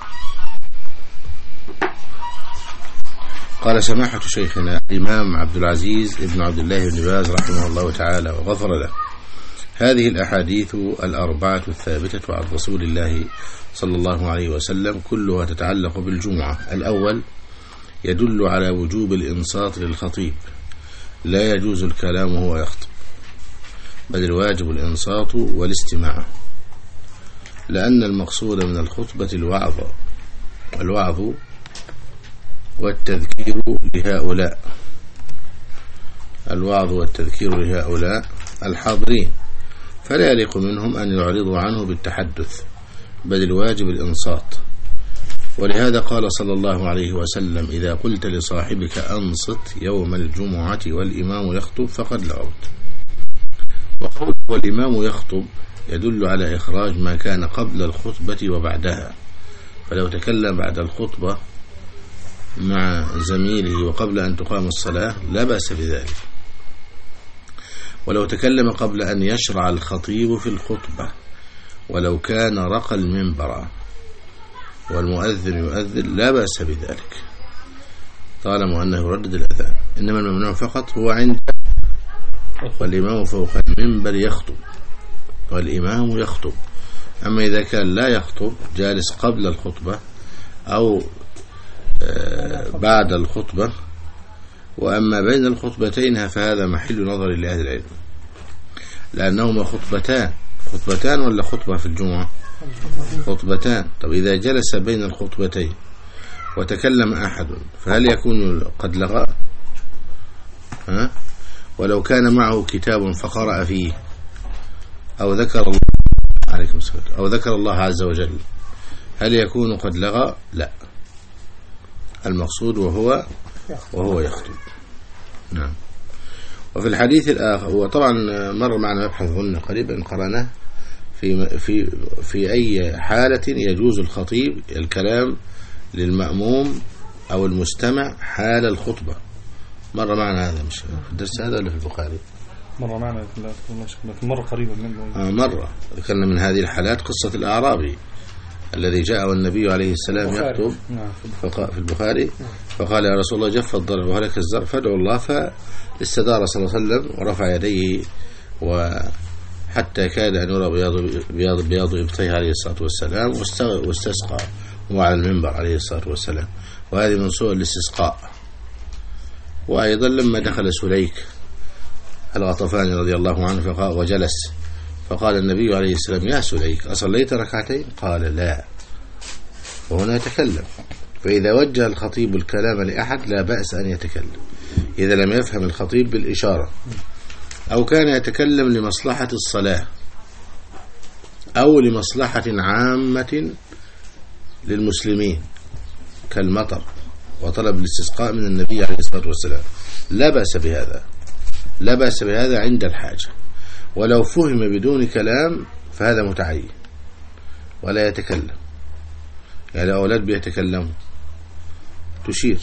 قال سماحة شيخنا الإمام عبد العزيز ابن عبد الله بن باز رحمه الله تعالى وغفر له، هذه الأحاديث الأربعة الثابتة عن رسول الله صلى الله عليه وسلم كلها تتعلق بالجمعة. الأول يدل على وجوب الإنصات للخطيب، لا يجوز الكلام وهو يخطب، بل الواجب الإنصات والاستماع، لأن المقصود من الخطبة الوعظ الوعظ والتذكير لهؤلاء الوعظ والتذكير لهؤلاء الحاضرين، فلا يليق منهم أن يعرضوا عنه بالتحدث، بل الواجب الإنصات. ولهذا قال صلى الله عليه وسلم إذا قلت لصاحبك أنصت يوم الجمعة والإمام يخطب فقد لغوت. وقوله والإمام يخطب يدل على إخراج ما كان قبل الخطبة وبعدها، فلو تكلم بعد الخطبة مع زميله وقبل أن تقام الصلاة لا بأس بذلك، ولو تكلم قبل أن يشرع الخطيب في الخطبة ولو كان رقى المنبر والمؤذن يؤذن لا بأس بذلك طالما أنه يردد الأذان، إنما الممنوع فقط هو عند والإمام فوق المنبر يخطب والإمام يخطب. أما إذا كان لا يخطب جالس قبل الخطبة أو بعد الخطبة وأما بين الخطبتين فهذا محل نظر لأهل العلم، لأنهما خطبتان خطبتان ولا خطبة في الجمعة خطبتان. طب إذا جلس بين الخطبتين وتكلم أحد فهل يكون قد لغى؟ ها؟ ولو كان معه كتاب فقرأ فيه أو ذكر الله عليكم السلام أو ذكر الله عز وجل هل يكون قد لغى؟ لا، المقصود وهو وهو يخطب. نعم. وفي الحديث الآخر وطبعا مر معنا مبحث ظن قريبا قرأناه في في في أي حالة يجوز الخطيب الكلام للمأموم أو المستمع حال الخطبة. مر معنا هذا مش في الدرس هذا ولا في البخاري؟ مر معنا في مرة قريبا من آه مرة ذكرنا من هذه الحالات قصة الأعرابي الذي جاء والنبي عليه السلام يخطب في البخاري فقال يا رسول الله جف الضرب وهلك الزرع فادعوا الله، فاستدار صلى الله عليه وسلم ورفع يديه وحتى كاد أن يرى بياض بياض بياض إبطيه عليه الصلاة والسلام واستسقى وعلى المنبر عليه الصلاة والسلام، وهذه من سوء الاستسقاء. وأيضا لما دخل سليك الغطفاني رضي الله عنه فقال وجلس فقال النبي عليه السلام يا سليك أصليت ركعتين؟ قال لا، وهنا يتكلم. فإذا وجه الخطيب الكلام لأحد لا بأس أن يتكلم إذا لم يفهم الخطيب بالإشارة، أو كان يتكلم لمصلحة الصلاة أو لمصلحة عامة للمسلمين كالمطر وطلب الاستسقاء من النبي عليه الصلاة والسلام لا بأس بهذا لا بأس بهذا عند الحاجة. ولو فهم بدون كلام فهذا متعين ولا يتكلم، يعني الأولاد بيتكلموا تشير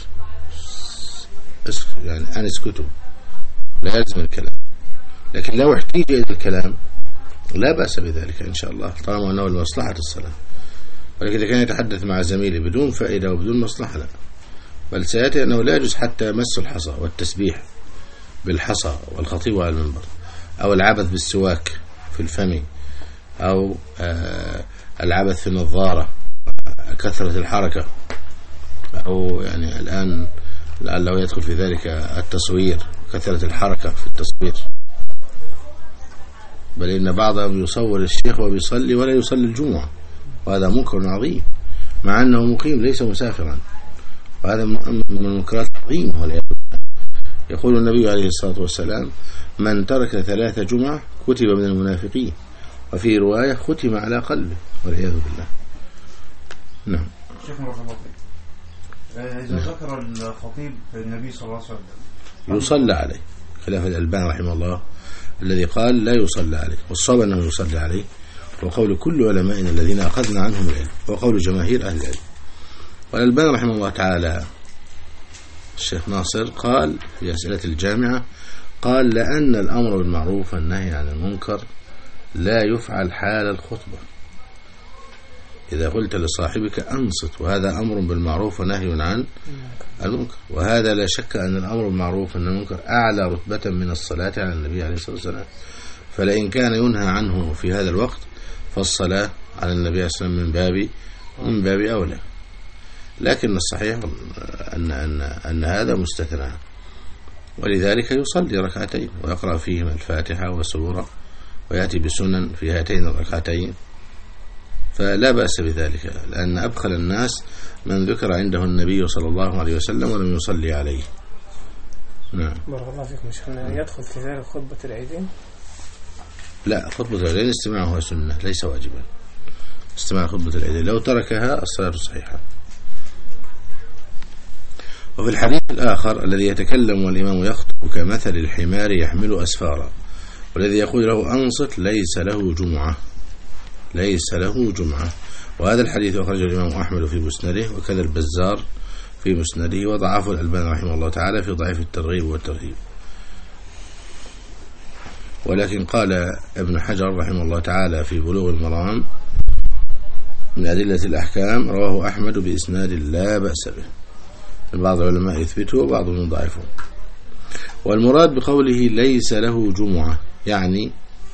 يعني أن اسكتوا لا يلزم الكلام، لكن لو احتيج إلى الكلام لا بأس بذلك إن شاء الله طالما أنه لمصلحة الصلاة. ولكن إذا كان يتحدث مع زميله بدون فائدة وبدون مصلحة لا، بل سيأتي أنه لا يجوز حتى مس الحصى والتسبيح بالحصى والخطيب على المنبر، أو العبث بالسواك في الفم، أو العبث في النظارة، كثرة الحركة، أو يعني الآن لعله يدخل في ذلك التصوير، كثرة الحركة في التصوير. بل إن بعضهم يصور الشيخ وبيصلي ولا يصلي الجمعة، وهذا منكر عظيم مع أنه مقيم ليس مسافرا، وهذا من المنكرات العظيمة والعياذ بالله. يقول النبي عليه الصلاة والسلام: من ترك ثلاث جمعة كتب من المنافقين، وفي رواية ختم على قلبه، والعياذ بالله. نعم. شيخ مرحبا بك. إذا ذكر الخطيب النبي صلى الله عليه وسلم يصلى عليه، خلاف الألباني رحمه الله الذي قال لا يصلى عليه، والصواب أنه يصلى عليه، وقول كل علمائنا الذين أخذنا عنهم العلم، وقول جماهير أهل العلم. والألباني رحمه الله تعالى الشيخ ناصر قال في أسئلة الجامعة، قال: لأن الأمر بالمعروف والنهي عن المنكر لا يفعل حال الخطبة. إذا قلت لصاحبك أنصت، وهذا أمر بالمعروف ونهي عن المنكر، وهذا لا شك أن الأمر بالمعروف والنهي عن المنكر أعلى رتبة من الصلاة على النبي عليه الصلاة والسلام. فلئن كان ينهى عنه في هذا الوقت فالصلاة على النبي عليه الصلاة والسلام من باب من باب أولى. لكن الصحيح أن أن أن هذا مستثنى، ولذلك يصلي ركعتين ويقرأ فيهما الفاتحة وسورة، ويأتي بسنن في هاتين الركعتين، فلا بأس بذلك، لأن أبخل الناس من ذكر عنده النبي صلى الله عليه وسلم ولم يصلي عليه. نعم. بارك الله فيكم شيخنا. يدخل في ذلك خطبة العيدين؟ لا، خطبة العيدين استماعها سنة ليس واجبا. استماع خطبة العيدين لو تركها الصلاة صحيحة. وفي الحديث الآخر الذي يتكلم والإمام يخطب كمثل الحمار يحمل أسفارا، والذي يقول له أنصت ليس له جمعة، ليس له جمعة. وهذا الحديث أخرجه الإمام أحمد في مسنده، وكذا البزار في مسنده، وضعفه الألباني رحمه الله تعالى في ضعيف الترغيب والترهيب. ولكن قال ابن حجر رحمه الله تعالى في بلوغ المرام من أدلة الأحكام: رواه أحمد بإسناد لا بأس به. بعض العلماء يثبته وبعضهم يضعفه. والمراد بقوله ليس له جمعة يعني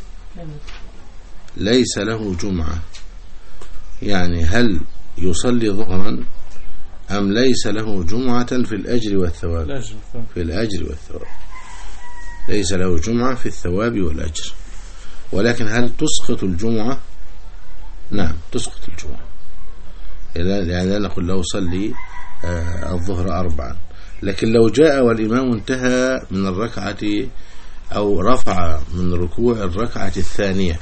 ليس له جمعة، يعني هل يصلي ظهرا أم ليس له جمعة في الأجر والثواب؟ في الأجر والثواب، ليس له جمعة في الثواب والأجر. ولكن هل تسقط الجمعة؟ نعم تسقط الجمعة، يعني لا نقول له صلي الظهر أربعا. لكن لو جاء والإمام انتهى من الركعة أو رفع من ركوع الركعة الثانية،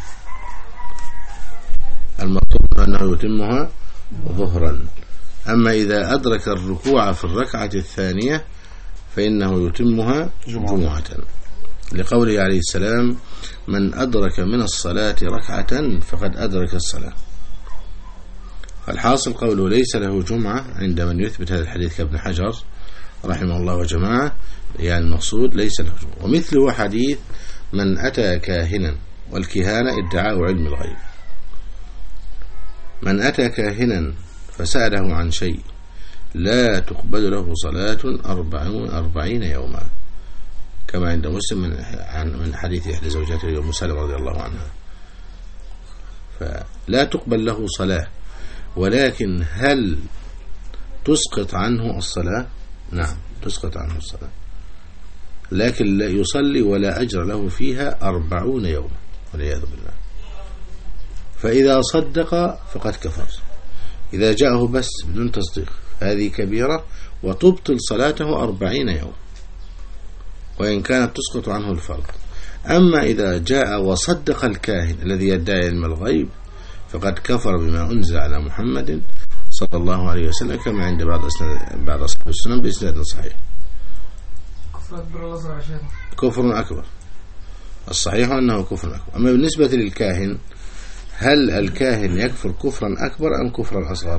المطلوب أنه يتمها ظهرا. أما إذا أدرك الركوع في الركعة الثانية فإنه يتمها جمعة، لقوله عليه السلام: من أدرك من الصلاة ركعة فقد أدرك الصلاة. فالحاصل قوله ليس له جمعة عند من يثبت هذا الحديث كابن حجر رحمه الله وجماعة، يعني المقصود ليس له جمعة. ومثله حديث من أتى كاهنا، والكهانة ادعاء علم الغيب. من أتى كاهنا فسأله عن شيء لا تقبل له صلاة أربعين, أربعين يوما، كما عند مسلم من من حديث إحدى زوجاته أم سلمة رضي الله عنها. فلا تقبل له صلاة، ولكن هل تسقط عنه الصلاة؟ نعم تسقط عنه الصلاة، لكن لا يصلي ولا أجر له فيها أربعون يوما والعياذ بالله. فإذا صدق فقد كفر، إذا جاءه بس بدون تصديق هذه كبيرة وتبطل صلاته أربعين يوم، وإن كانت تسقط عنه الفرض. أما إذا جاء وصدق الكاهن الذي يدعي علم الغيب فقد كفر بما أنزل على محمد صلى الله عليه وسلم، كما عند بعض بعض أصحاب السنن بإسناد صحيح. كفر أكبر، الصحيح أنه كفر أكبر. أما بالنسبة للكاهن، هل الكاهن يكفر كفرا أكبر أم كفرا أصغر؟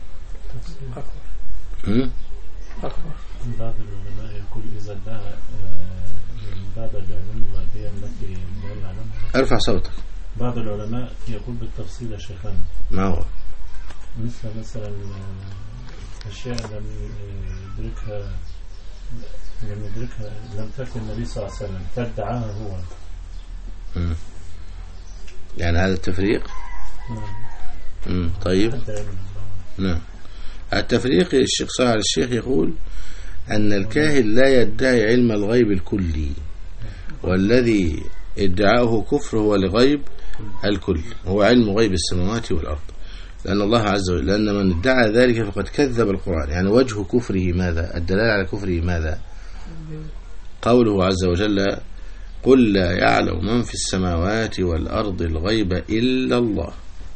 أكبر. أكبر. بعض العلماء يقول إذا ادعى بعض العلوم الغيبية التي لا يعلمها. ارفع صوتك. بعض العلماء يقول بالتفصيل يا شيخنا. ما هو؟ مثل مثلا أشياء لم يدركها لم يدركها لم تكن النبي صلى الله عليه وسلم فادعاها هو. مم. يعني هذا التفريق. مم. طيب. نعم. التفريق الشيخ صالح الشيخ يقول أن الكاهن لا يدعي علم الغيب الكلي، والذي ادعاه كفر هو الغيب الكل، هو علم غيب السماوات والأرض، لأن الله عز وجل لأن من ادعى ذلك فقد كذب القرآن. يعني وجه كفره ماذا؟ الدلالة على كفره ماذا؟ قوله عز وجل قل لا يعلم من في السماوات والأرض الغيب إلا الله،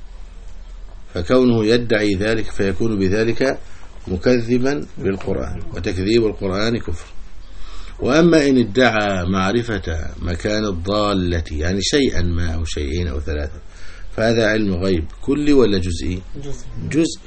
فكونه يدعي ذلك فيكون بذلك مكذبا بالقرآن، وتكذيب القرآن كفر. وأما إن ادعى معرفة مكان الضالة يعني شيئا ما أو شيئين أو ثلاثة فهذا علم غيب كلي ولا جزئي؟ جزئي.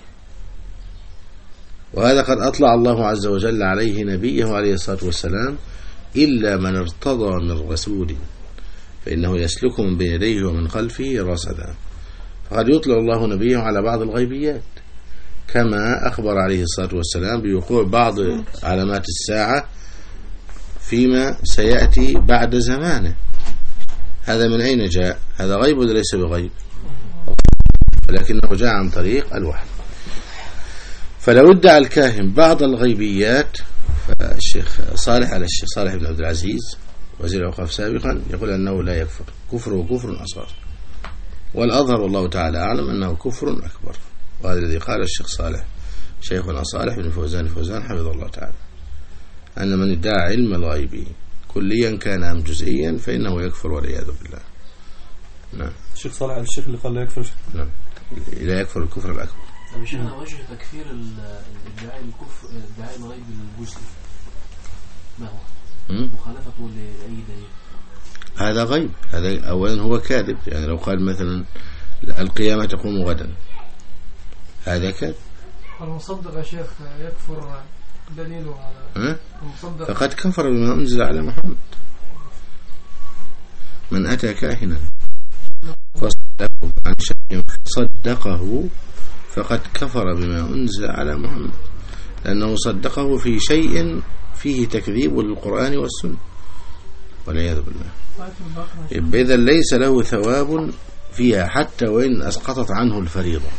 وهذا قد أطلع الله عز وجل عليه نبيه عليه الصلاة والسلام إلا من ارتضى من رسول فإنه يسلك من بين يديه ومن خلفه رصدا. فقد يطلع الله نبيه على بعض الغيبيات كما أخبر عليه الصلاة والسلام بوقوع بعض علامات الساعة فيما سيأتي بعد زمانه. هذا من أين جاء؟ هذا غيب ولا ليس بغيب؟ لكنه جاء عن طريق الوحي. فلو ادعى الكاهن بعض الغيبيات فالشيخ صالح على الشيخ صالح بن عبد العزيز وزير الأوقاف سابقا يقول أنه لا يكفر، كفره كفر أصغر، والأظهر والله تعالى أعلم أنه كفر أكبر. وهذا الذي قال الشيخ صالح شيخنا صالح بن فوزان فوزان حفظه الله تعالى، أن من ادعى علم الغيب كليا كان أم جزئيا فإنه يكفر والعياذ بالله. نعم. الشيخ صالح الشيخ اللي قال لا يكفر. نعم. لا يكفر الكفر الأكبر. مش أنا وجه تكفير الادعاء الكفر ادعاء الغيب الجزئي ما هو؟ مخالفته لأي دليل؟ هذا غيب. هذا أولا هو كاذب. يعني لو قال مثلا القيامة تقوم غدا هذا كاذب. المصدق يا شيخ يكفر دليله على المصدق فقد كفر بما أنزل على محمد. من أتى كاهنا فصدقه عن شيء صدقه فقد كفر بما أنزل على محمد، لأنه صدقه في شيء فيه تكذيب للقرآن والسنة والعياذ بالله. إذا ليس له ثواب فيها حتى وإن أسقطت عنه الفريضة.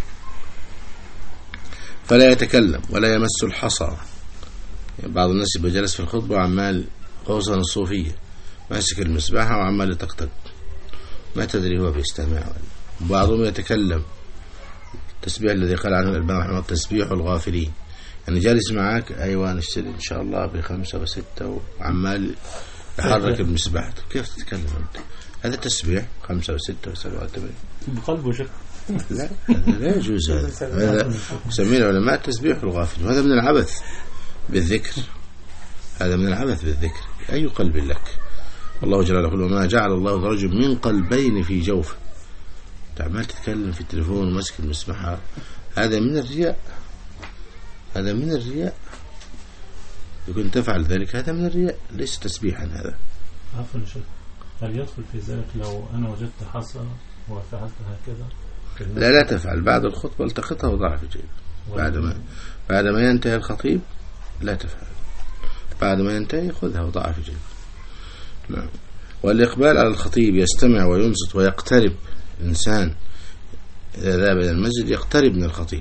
فلا يتكلم ولا يمس الحصى. يعني بعض الناس يبقى جلس في الخطبة وعمال قوصا الصوفية ماسك المسبحة وعمال يطقطق ما تدري هو بيستمع. وبعضهم يتكلم التسبيح الذي قال عنه الألباني رحمه الله تسبيح الغافلين، يعني جالس معك أيوة نشتري إن شاء الله بخمسة وستة وعمال يحرك المسبحة. كيف تتكلم أنت؟ هذا تسبيح خمسة وستة وسبعة وثمانية بقلبه شك. لا لا يجوز. هذا هذا يسميه العلماء تسبيح الغافل، وهذا من العبث بالذكر. هذا من العبث بالذكر. أي قلب لك؟ الله جل وعلا يقول وما جعل الله لرجل من قلبين في جوفه. تعمل تتكلم في التليفون ومسك المسبحة، هذا من الرياء. هذا من الرياء. يكون تفعل ذلك هذا من الرياء ليس تسبيحا. هذا عفوا شيخ، هل يدخل في ذلك لو أنا وجدت حصى وفعلت هكذا؟ لا لا تفعل. بعد الخطبة التقطها وضعها في جيبك. بعد ما بعد ما ينتهي الخطيب لا تفعل. بعد ما ينتهي خذها وضعها في جيبك. نعم. والإقبال على الخطيب يستمع وينصت ويقترب. إنسان إذا ذهب إلى المسجد يقترب من الخطيب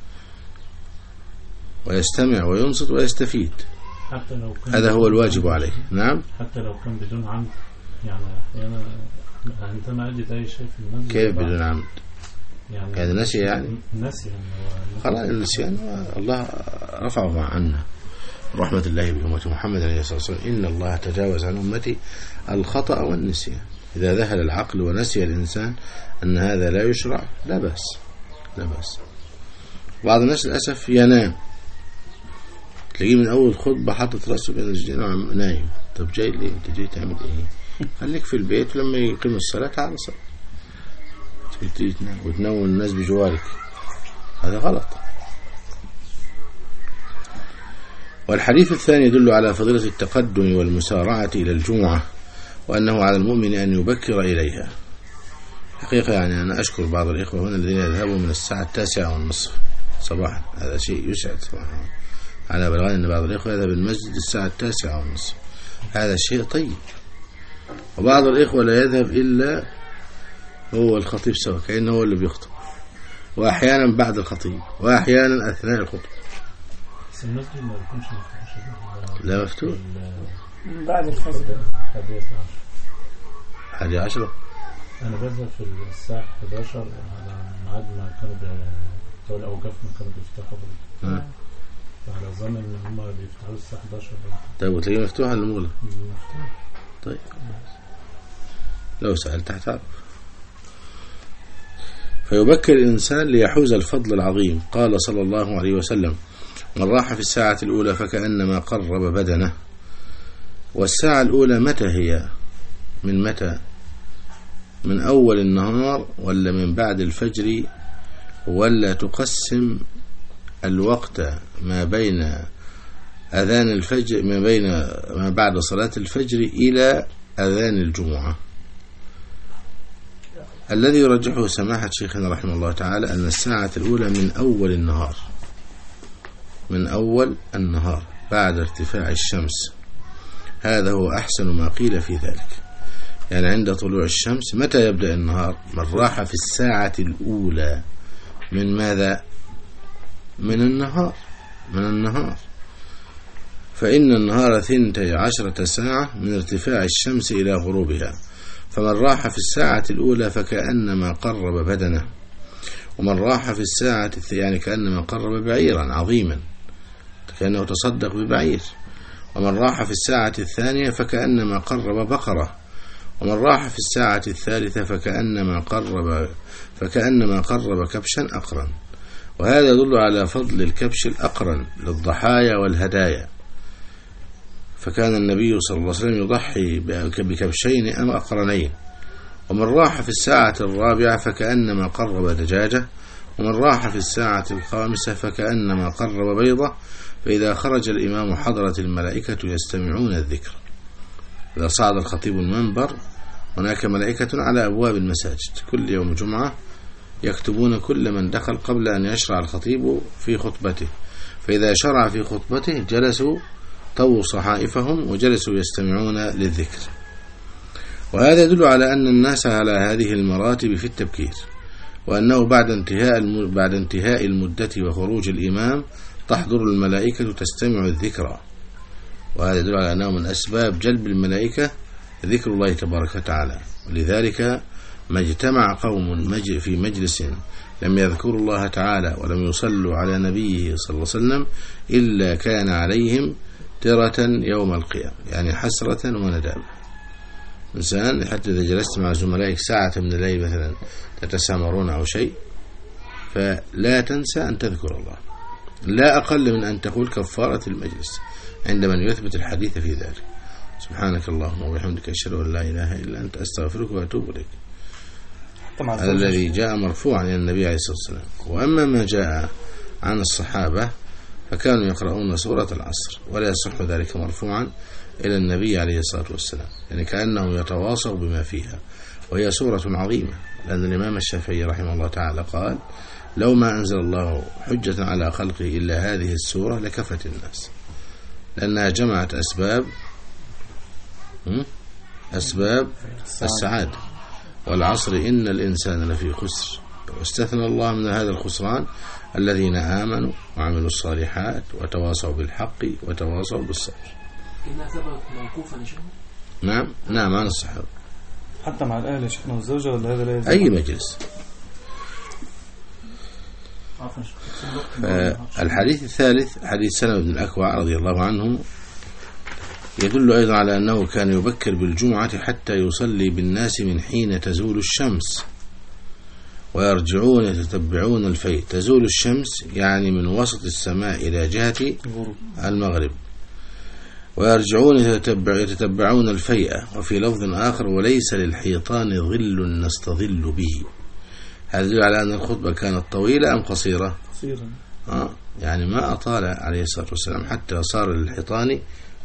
ويستمع وينصت ويستفيد. حتى لو كان هذا هو الواجب عليه. نعم. حتى لو كان بدون عمد. يعني أحيانا أنت ما أجد أي شيء في المسجد. كيف بدون عمد؟ يعني هذا نسي يعني. نسي يعني. خلاص النسيان الله رفعه عنا رحمة الله بأمة محمد عليه الصلاة والسلام. إن الله تجاوز عن أمتي الخطأ والنسيان. إذا ذهل العقل ونسي الإنسان أن هذا لا يشرع لا بأس لا بأس. بعض الناس للأسف ينام، تلاقيه من أول خطبة حاطط رأسه بين الرجلين نايم. طب جاي ليه؟ أنت جاي تعمل إيه؟ خليك في البيت ولما يقيم الصلاة تعال صل وتنوم الناس بجوارك. هذا غلط. والحديث الثاني يدل على فضيلة التقدم والمسارعة إلى الجمعة، وأنه على المؤمن أن يبكر إليها. حقيقة يعني أنا أشكر بعض الإخوة هنا الذين يذهبوا من الساعة التاسعة والنصف صباحا، هذا شيء يسعد صراحة. على بلغان أن بعض الإخوة يذهب المسجد الساعة التاسعة والنصف، هذا شيء طيب. وبعض الإخوة لا يذهب إلا هو الخطيب سوا، كأنه هو اللي بيخطب، وأحيانا بعد الخطيب، وأحيانا أثناء الخطبة. بس المسجد ما يكونش مفتوح. لا مفتوح بعد الفجر حادي عشرة. أنا بذهب في الساعة إحدى عشر على ميعاد ما كانوا بتوع الأوقاف ما كانوا بيفتحوا، فعلى ظن إن هم بيفتحوا الساعة إحدى عشر. طيب وتلاقيه مفتوح ولا مغلق؟ مفتوح. طيب لو سألت هتعرف. فيبكر الإنسان ليحوز الفضل العظيم. قال صلى الله عليه وسلم: من راح في الساعة الأولى فكأنما قرب بدنه. والساعة الأولى متى هي؟ من متى؟ من أول النهار ولا من بعد الفجر؟ ولا تقسم الوقت ما بين أذان الفجر ما بين ما بعد صلاة الفجر إلى أذان الجمعة؟ الذي يرجحه سماحة شيخنا رحمه الله تعالى أن الساعة الأولى من أول النهار، من أول النهار بعد ارتفاع الشمس. هذا هو أحسن ما قيل في ذلك. يعني عند طلوع الشمس. متى يبدأ النهار؟ من راح في الساعة الأولى من ماذا؟ من النهار، من النهار. فإن النهار ثنتي عشرة ساعة من ارتفاع الشمس إلى غروبها. فمن راح في الساعة الأولى فكأنما قرب بدنه، ومن راح في الساعة يعني كأنما قرب بعيرا عظيما، كأنه تصدق ببعير. ومن راح في الساعة الثانية فكأنما قرب بقرة. ومن راح في الساعة الثالثة فكأنما قرب فكأنما قرب كبشا أقرا. وهذا يدل على فضل الكبش الأقرن للضحايا والهدايا. فكان النبي صلى الله عليه وسلم يضحي بكبشين أم أقرنين. ومن راح في الساعة الرابعة فكأنما قرب دجاجة. ومن راح في الساعة الخامسة فكأنما قرب بيضة. فإذا خرج الإمام حضرت الملائكة يستمعون الذكر. إذا صعد الخطيب المنبر هناك ملائكة على أبواب المساجد كل يوم جمعة يكتبون كل من دخل قبل أن يشرع الخطيب في خطبته. فإذا شرع في خطبته جلسوا طووا صحائفهم وجلسوا يستمعون للذكر. وهذا يدل على أن الناس على هذه المراتب في التبكير، وأنه بعد انتهاء بعد انتهاء المدة وخروج الإمام تحضر الملائكة تستمع الذكر. وهذا يدل على أنه من أسباب جلب الملائكة ذكر الله تبارك وتعالى. ولذلك ما اجتمع قوم في مجلس لم يذكروا الله تعالى ولم يصلوا على نبيه صلى الله عليه وسلم إلا كان عليهم ترة يوم القيامة، يعني حسرة وندامة. إنسان حتى إذا جلست مع زملائك ساعة من الليل مثلا تتسامرون أو شيء فلا تنسى أن تذكر الله، لا أقل من أن تقول كفارة المجلس عند من يثبت الحديث في ذلك. سبحانك اللهم وبحمدك أشهد أن لا إله إلا أنت أستغفرك وأتوب إليك. هذا الذي جاء مرفوعا إلى النبي عليه الصلاة والسلام. وأما ما جاء عن الصحابة فكانوا يقرؤون سورة العصر، ولا يصح ذلك مرفوعا إلى النبي عليه الصلاة والسلام، يعني كأنهم يتواصوا بما فيها. وهي سورة عظيمة، لأن الإمام الشافعي رحمه الله تعالى قال: لو ما أنزل الله حجة على خلقه إلا هذه السورة لكفت الناس، لأنها جمعت أسباب أسباب السعادة. والعصر إن الإنسان لفي خسر، واستثنى الله من هذا الخسران الذين آمنوا وعملوا الصالحات وتواصوا بالحق وتواصوا بالصبر. إنها ثبت موقوفا يا شيخنا؟ نعم نعم عن الصحابة حتى مع الأهل يا شيخنا والزوجة، ولا هذا لا يزال؟ أي مجلس. الحديث الثالث حديث سلمة بن الأكوع رضي الله عنه يدل أيضا على أنه كان يبكر بالجمعة حتى يصلي بالناس من حين تزول الشمس ويرجعون يتتبعون الفيء. تزول الشمس يعني من وسط السماء إلى جهة المغرب، ويرجعون يتتبع يتتبعون الفيء. وفي لفظ آخر: وليس للحيطان ظل نستظل به. هذا يدل على أن الخطبة كانت طويلة أم قصيرة؟ قصيرة. آه يعني ما أطال عليه الصلاة والسلام حتى صار للحيطان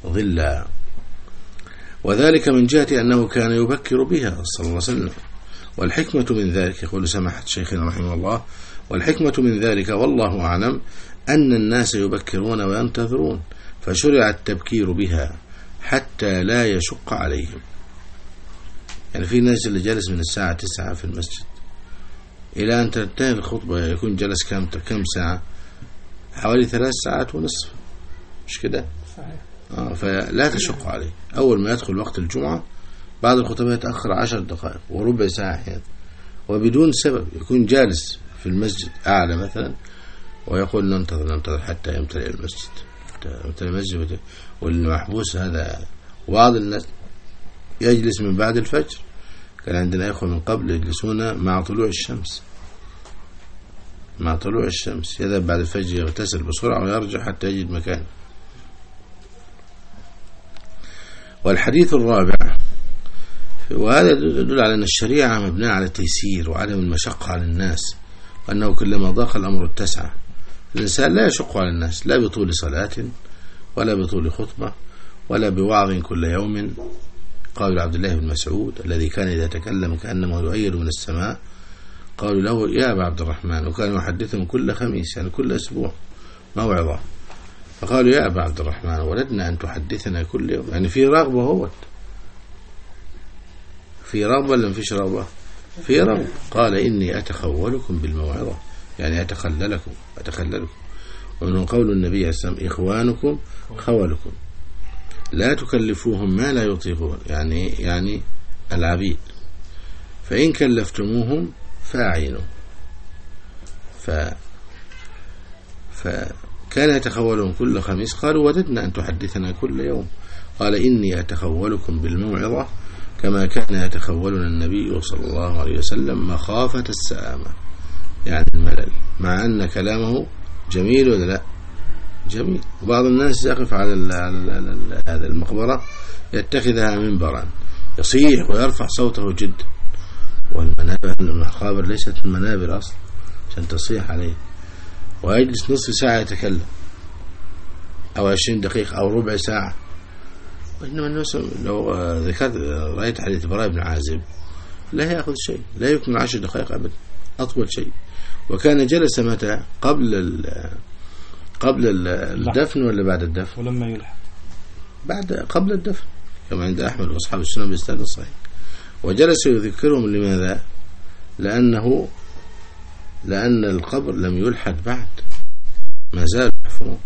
ظلا. وذلك من جهة أنه كان يبكر بها صلى الله عليه وسلم. والحكمة من ذلك، يقول سماحة شيخنا رحمه الله، والحكمة من ذلك والله أعلم أن الناس يبكرون وينتظرون، فشرع التبكير بها حتى لا يشق عليهم. يعني في ناس اللي جلس من الساعة تسعة في المسجد إلى أن تنتهي الخطبة يكون جلس كم كم ساعة؟ حوالي ثلاث ساعات ونصف، مش كده؟ آه فلا تشق عليه. أول ما يدخل وقت الجمعة بعد الخطبة يتأخر عشر دقائق وربع ساعة أحيانا وبدون سبب، يكون جالس في المسجد أعلى مثلا ويقول ننتظر ننتظر حتى يمتلئ المسجد، حتى يمتلئ المسجد. والمحبوس هذا بعض الناس يجلس من بعد الفجر، كان عندنا إخوة من قبل يجلسون مع طلوع الشمس، مع طلوع الشمس يذهب بعد الفجر يغتسل بسرعة ويرجع حتى يجد مكان. والحديث الرابع، وهذا يدل على أن الشريعة مبنية على التيسير وعدم المشقة على الناس، وأنه كلما ضاق الأمر اتسع. الإنسان لا يشق على الناس، لا بطول صلاة ولا بطول خطبة ولا بوعظ كل يوم. قال عبد الله بن مسعود الذي كان إذا تكلم كأنما يؤيد من السماء، قالوا له يا أبا عبد الرحمن، وكان يحدثهم كل خميس يعني كل أسبوع موعظة، فقالوا يا أبا عبد الرحمن ولدنا أن تحدثنا كل يوم. يعني في رغبة، هو في رغبة ولا مفيش رغبة؟ في رغبة. قال إني أتخولكم بالموعظة، يعني أتخللكم أتخللكم ومن قول النبي صلى الله عليه وسلم إخوانكم خولكم لا تكلفوهم ما لا يطيقون، يعني يعني العبيد، فإن كلفتموهم فأعينوا. ف فكان يتخولهم كل خميس. قالوا وددنا أن تحدثنا كل يوم. قال إني أتخولكم بالموعظة كما كان يتخولنا النبي صلى الله عليه وسلم مخافة السآمة، يعني الملل، مع أن كلامه جميل ولا لا؟ جميل. وبعض الناس يقف على هذا المقبرة يتخذها منبرا يصيح ويرفع صوته جدا، والمنابر المقابر ليست المنابر أصلا عشان تصيح عليه، ويجلس نصف ساعة يتكلم أو عشرين دقيقة أو ربع ساعة. وإنما الناس لو ذكرت رأيت حديث براء بن عازب لا يأخذ شيء، لا يكمل عشر دقائق أبدا، أطول شيء. وكان جلس متى؟ قبل قبل الدفن ولا بعد الدفن؟ ولما يلحق بعد قبل الدفن كما عند أحمد وأصحاب السنن بإسناد صحيح. وجلس يذكرهم لماذا؟ لأنه لأن القبر لم يلحد بعد، ما زال يحفرون،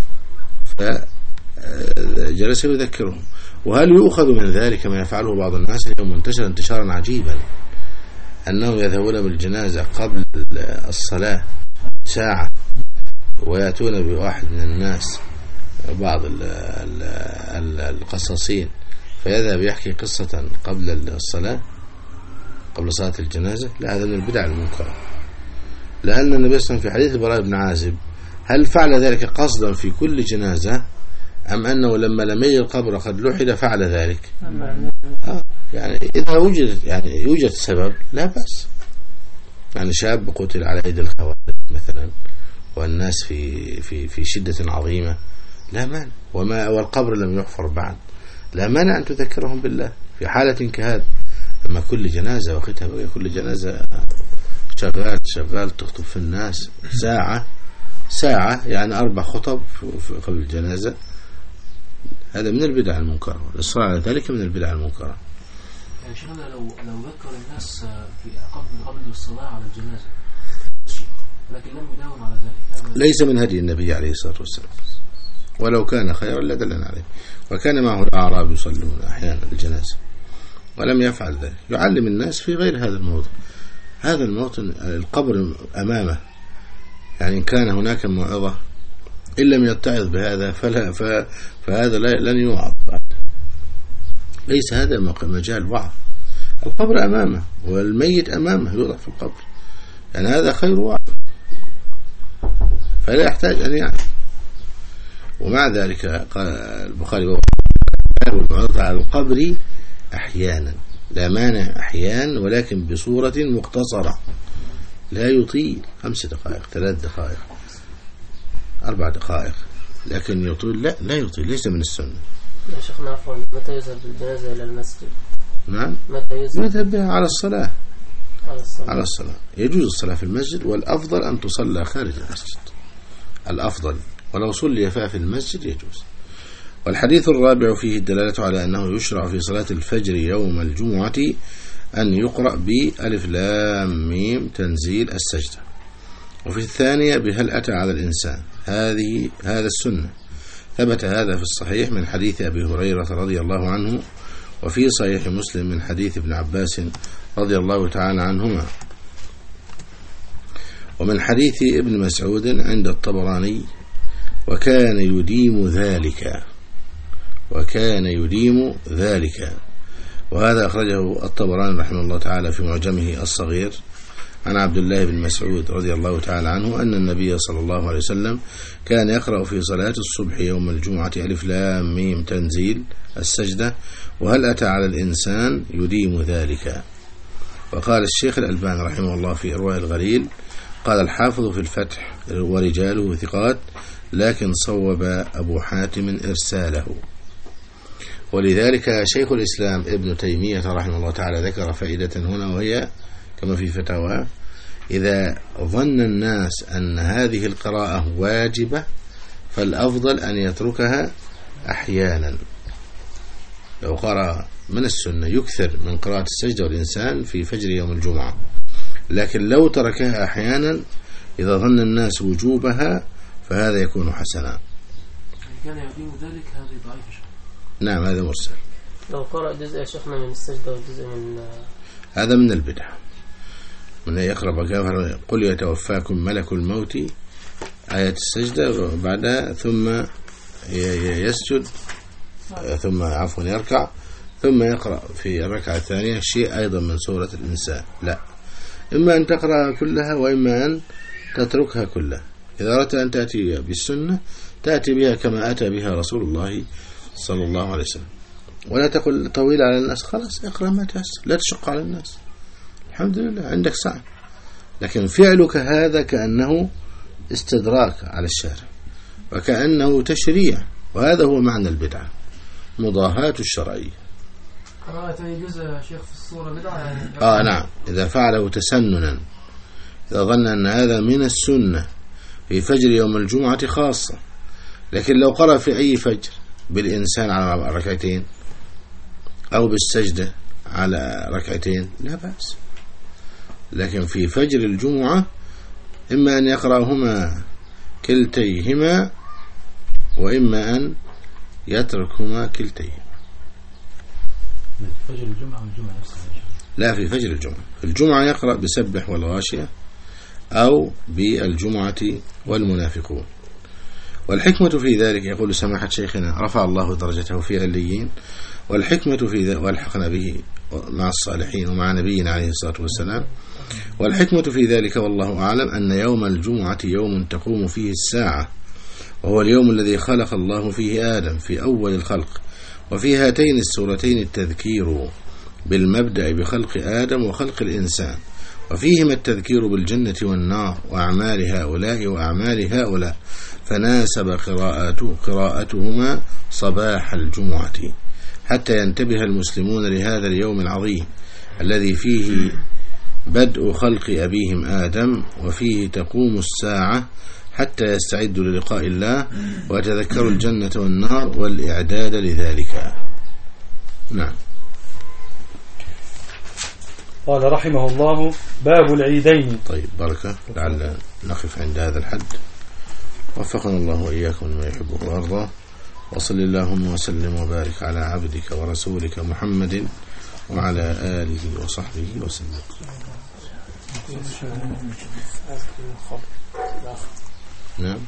فجلس يذكرهم. وهل يؤخذ من ذلك ما يفعله بعض الناس اليوم منتشر انتشارا عجيبا، أنهم يذهبون بالجنازة قبل الصلاة ساعة ويأتون بواحد من الناس، بعض القصاصين، فيذهب يحكي قصة قبل الصلاة قبل صلاة الجنازة. لا، هذا من البدع المنكرة، لأن النبي صلى الله عليه وسلم في حديث براء بن عازب هل فعل ذلك قصدا في كل جنازة أم أنه لما لم يجد القبر قد لحد فعل ذلك؟ آه يعني إذا وجد يعني يوجد سبب لا بأس. يعني شاب قتل على يد الخوارج مثلا والناس في في في شدة عظيمة لا مانع، وما والقبر لم يحفر بعد لا مانع أن تذكرهم بالله في حالة كهذا. أما كل جنازة وقتها كل جنازة شغال شغال تخطب في الناس ساعة ساعة يعني أربع خطب قبل الجنازة، هذا من البدع المنكرة. الإصرار على ذلك من البدع المنكرة. يعني شيخنا لو لو ذكر الناس في قبل قبل الصلاة على الجنازة لكن لم يداوم على ذلك، ليس من هدي النبي عليه الصلاة والسلام، ولو كان خيرا لدلنا عليه. وكان معه الأعراب يصلون أحيانا الجنازة ولم يفعل ذلك، يعلم الناس في غير هذا الموضوع. هذا الموطن القبر أمامه، يعني إن كان هناك موعظة إن لم يتعظ بهذا فلا فهذا لن يوعظ، ليس هذا مجال وعظ. القبر أمامه والميت أمامه يوضع في القبر، يعني هذا خير وعظ، فلا يحتاج أن يعرف. ومع ذلك قال البخاري والموعظة على القبر أحيانا، لا مانع أحيانا، ولكن بصورة مختصرة لا يطيل خمس دقائق ثلاث دقائق أربع دقائق، لكن يطيل لا لا يطيل، ليس من السنة. يا شيخنا عفوا، متى يذهب بالجنازة إلى المسجد؟ نعم، متى يذهب؟ يذهب بها على الصلاة على الصلاة. يجوز الصلاة في المسجد، والأفضل أن تصلى خارج المسجد، الأفضل، ولو صلي في المسجد يجوز. والحديث الرابع فيه الدلالة على أنه يشرع في صلاة الفجر يوم الجمعة أن يقرأ بألف لام ميم تنزيل السجدة، وفي الثانية بهل أتى على الإنسان. هذه هذا السنة ثبت هذا في الصحيح من حديث أبي هريرة رضي الله عنه، وفي صحيح مسلم من حديث ابن عباس رضي الله تعالى عنهما، ومن حديث ابن مسعود عند الطبراني، وكان يديم ذلك وكان يديم ذلك وهذا أخرجه الطبراني رحمه الله تعالى في معجمه الصغير عن عبد الله بن مسعود رضي الله تعالى عنه أن النبي صلى الله عليه وسلم كان يقرأ في صلاة الصبح يوم الجمعة ألف لام ميم تنزيل السجدة وهل أتى على الإنسان يديم ذلك. وقال الشيخ الألباني رحمه الله في إرواء الغليل، قال الحافظ في الفتح ورجاله ثقات، لكن صوب أبو حاتم إرساله. ولذلك شيخ الإسلام ابن تيمية رحمه الله تعالى ذكر فائدة هنا، وهي كما في فتاوى: إذا ظن الناس أن هذه القراءة واجبة فالأفضل أن يتركها أحيانا. لو قرأ من السنة يكثر من قراءة السجدة والإنسان في فجر يوم الجمعة، لكن لو تركها أحيانا إذا ظن الناس وجوبها فهذا يكون حسنا. كان يقيم ذلك هذه ضعيفة. نعم هذا مرسل. لو قرأ جزء شيخنا من السجدة وجزء من هذا من البدع، من يقرأ بقى قل يتوفاكم ملك الموت آية السجدة وبعدها ثم يسجد ثم عفوا يركع ثم يقرأ في الركعة الثانية شيء أيضا من سورة الإنسان. لا، إما أن تقرأ كلها وإما أن تتركها كلها. إذا أردت أن تأتي بالسنة تأتي بها كما أتى بها رسول الله صلى الله عليه وسلم، ولا تقل طويل على الناس، خلاص اقرأ ما تيسر، لا تشق على الناس، الحمد لله عندك سعة. لكن فعلك هذا كأنه استدراك على الشارع وكأنه تشريع، وهذا هو معنى البدعة، مضاهاة الشرعية. قراءة يجوز يا شيخ في الصورة بدعة يعني؟ آه نعم، إذا فعله تسننا، إذا ظن أن هذا من السنة في فجر يوم الجمعة خاصة. لكن لو قرأ في أي فجر بالإنسان على ركعتين أو بالسجدة على ركعتين لا بأس، لكن في فجر الجمعة إما أن يقرأهما كلتيهما وإما أن يتركهما كلتيهما. فجر الجمعة والجمعة نفسها؟ لا، في فجر الجمعة. في الجمعة يقرأ بسبح والغاشية أو بالجمعة والمنافقون. والحكمة في ذلك يقول سماحة شيخنا رفع الله درجته في عليين، والحكمة في ذلك والحقنا به مع الصالحين ومع نبينا عليه الصلاة والسلام. والحكمة في ذلك والله أعلم أن يوم الجمعة يوم تقوم فيه الساعة، وهو اليوم الذي خلق الله فيه آدم في أول الخلق، وفي هاتين السورتين التذكير بالمبدأ بخلق آدم وخلق الإنسان، وفيهما التذكير بالجنة والنار وأعمال هؤلاء وأعمال هؤلاء، فناسب قراءته قراءتهما صباح الجمعة حتى ينتبه المسلمون لهذا اليوم العظيم الذي فيه بدء خلق أبيهم آدم، وفيه تقوم الساعة حتى يستعدوا للقاء الله ويتذكروا الجنة والنار والإعداد لذلك. نعم. قال رحمه الله: باب العيدين. طيب بركة، لعل نقف عند هذا الحد. وفقنا الله وإياكم لما يحبه ويرضاه، وصل اللهم وسلم وبارك على عبدك ورسولك محمد وعلى آله وصحبه وسلم. نعم.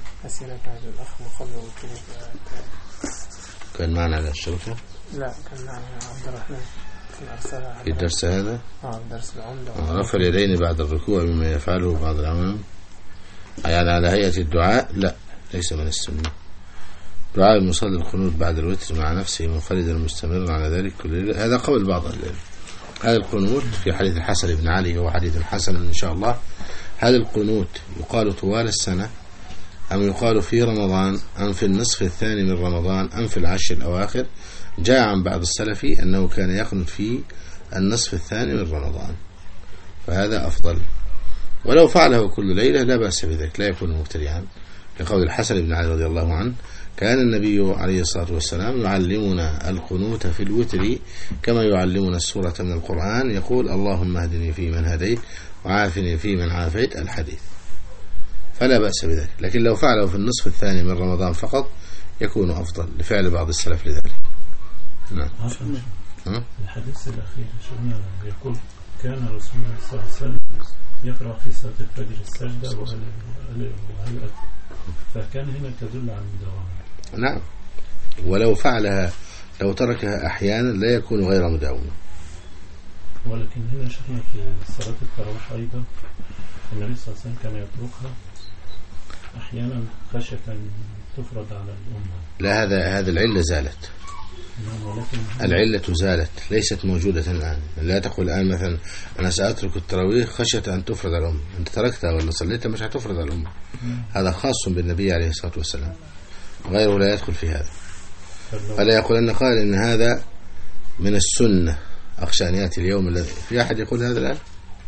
كان معنا على الشركة؟ لا، كان معنا عبد الرحمن في الدرس هذا؟ اه الدرس العمدة. رفع اليدين بعد الركوع مما يفعله بعض العوام، يعني على هيئة الدعاء؟ لا، ليس من السنة. دعاء المصلي القنوت بعد الوتر مع نفسه منفردا مستمرا على ذلك كل هذا قول بعض العلم. هذا القنوت في حديث الحسن بن علي، هو حديث حسن إن شاء الله. هذا القنوت يقال طوال السنة أم يقال في رمضان أم في النصف الثاني من رمضان أم في العشر الأواخر؟ جاء عن بعض السلف أنه كان يقنت في النصف الثاني من رمضان، فهذا أفضل. ولو فعله كل ليلة لا بأس بذلك، لا يكون مبتدعا، لقول الحسن بن علي رضي الله عنه: كان النبي عليه الصلاة والسلام يعلمنا القنوت في الوتر كما يعلمنا السورة من القرآن، يقول: اللهم اهدني فيمن هديت وعافني فيمن عافيت، الحديث. فلا بأس بذلك، لكن لو فعله في النصف الثاني من رمضان فقط يكون أفضل لفعل بعض السلف لذلك. نعم. الحديث الأخير شفنا يقول: كان رسول الله صلى الله عليه وسلم يقرأ في صلاة الفجر السجدة وهل أتى، فكان هنا تدل على المداومة. نعم، ولو فعلها لو تركها أحيانا لا يكون غير مداومة. ولكن هنا شفنا في صلاة التراويح أيضا النبي صلى الله عليه وسلم كان يتركها أحيانا خشية تفرض على الأمة. لا، هذا هذا العلة زالت. العلة زالت، ليست موجودة الآن. لا تقول الآن مثلا أنا سأترك التراويح خشية أن تفرض على الأمة، أنت تركتها ولا صليتها مش هتفرض على الأمة. هذا خاص بالنبي عليه الصلاة والسلام، غيره لا يدخل في هذا. فلا يقول أن قال إن هذا من السنة، أخشى أن يأتي اليوم الذي في أحد يقول هذا الآن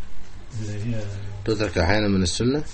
تترك أحيانا من السنة.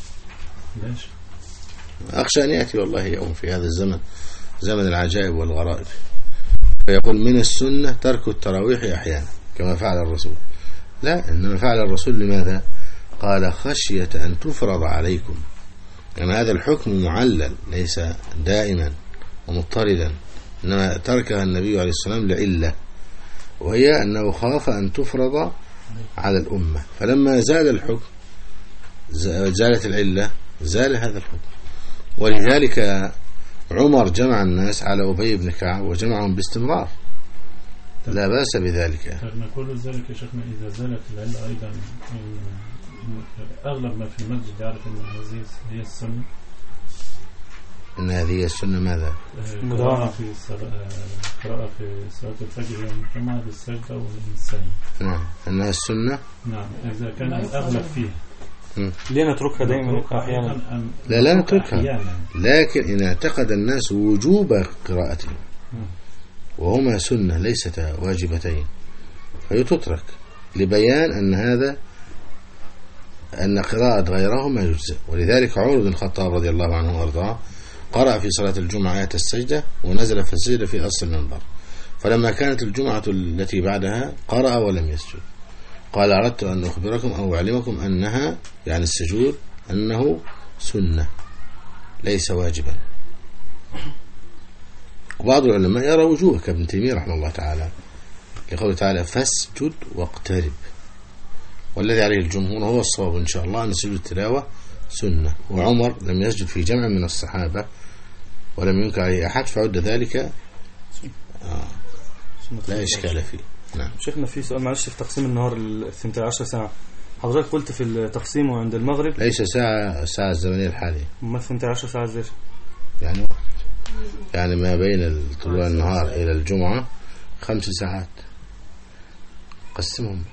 أخشى أن يأتي والله يوم في هذا الزمن، زمن العجائب والغرائب، فيقول من السنة ترك التراويح أحيانا كما فعل الرسول. لا، إنما فعل الرسول لماذا؟ قال خشية أن تفرض عليكم، يعني هذا الحكم معلل ليس دائما ومضطردا، إنما تركها النبي عليه السلام لعلة، وهي أنه خاف أن تفرض على الأمة. فلما زال الحكم زالت العلة، زال هذا الحكم. ولذلك عمر جمع الناس على أبي بن كعب وجمعهم باستمرار، لا بأس بذلك. نقول ذلك يا شيخنا إذا زالت العلة أيضا، أغلب ما في المسجد يعرف أن هذه هي السنة. أن هذه السنة ماذا؟ قراءة في قراءة في صلاة الفجر يوم الجمعة بالسجدة والإنسان. نعم، أنها السنة. نعم، إذا كان الأغلب فيه. ليه نتركها دائما أحيانا؟ لا لا نتركها، لكن إن اعتقد الناس وجوب قراءته وهما سنة ليست واجبتين فيتترك، لبيان أن هذا أن قراءة غيرهما يجزئ. ولذلك عمر بن الخطاب رضي الله عنه وارضاه قرأ في صلاة الجمعة آية السجدة ونزل في السجدة في أصل المنبر، فلما كانت الجمعة التي بعدها قرأ ولم يسجد، قال: أردت أن أخبركم أو أعلمكم أنها، يعني السجود، أنه سنة ليس واجبا. وبعض العلماء يرى وجوه كابن تيمية رحمه الله تعالى، لقوله تعالى: فاسجد واقترب. والذي عليه الجمهور هو الصواب إن شاء الله أن سجود التلاوة سنة، وعمر لم يسجد في جمع من الصحابة ولم ينكر عليه أحد، فعد ذلك آه لا إشكال فيه. نعم. شيخنا في سؤال معلش، في تقسيم النهار الثنتي عشر ساعة حضرتك قلت في التقسيم عند المغرب ليس ساعة الساعة الزمنية الحالية، ما الثنتي عشر ساعة ازاي؟ يعني يعني ما بين طلوع النهار إلى الجمعة خمس ساعات، قسمهم،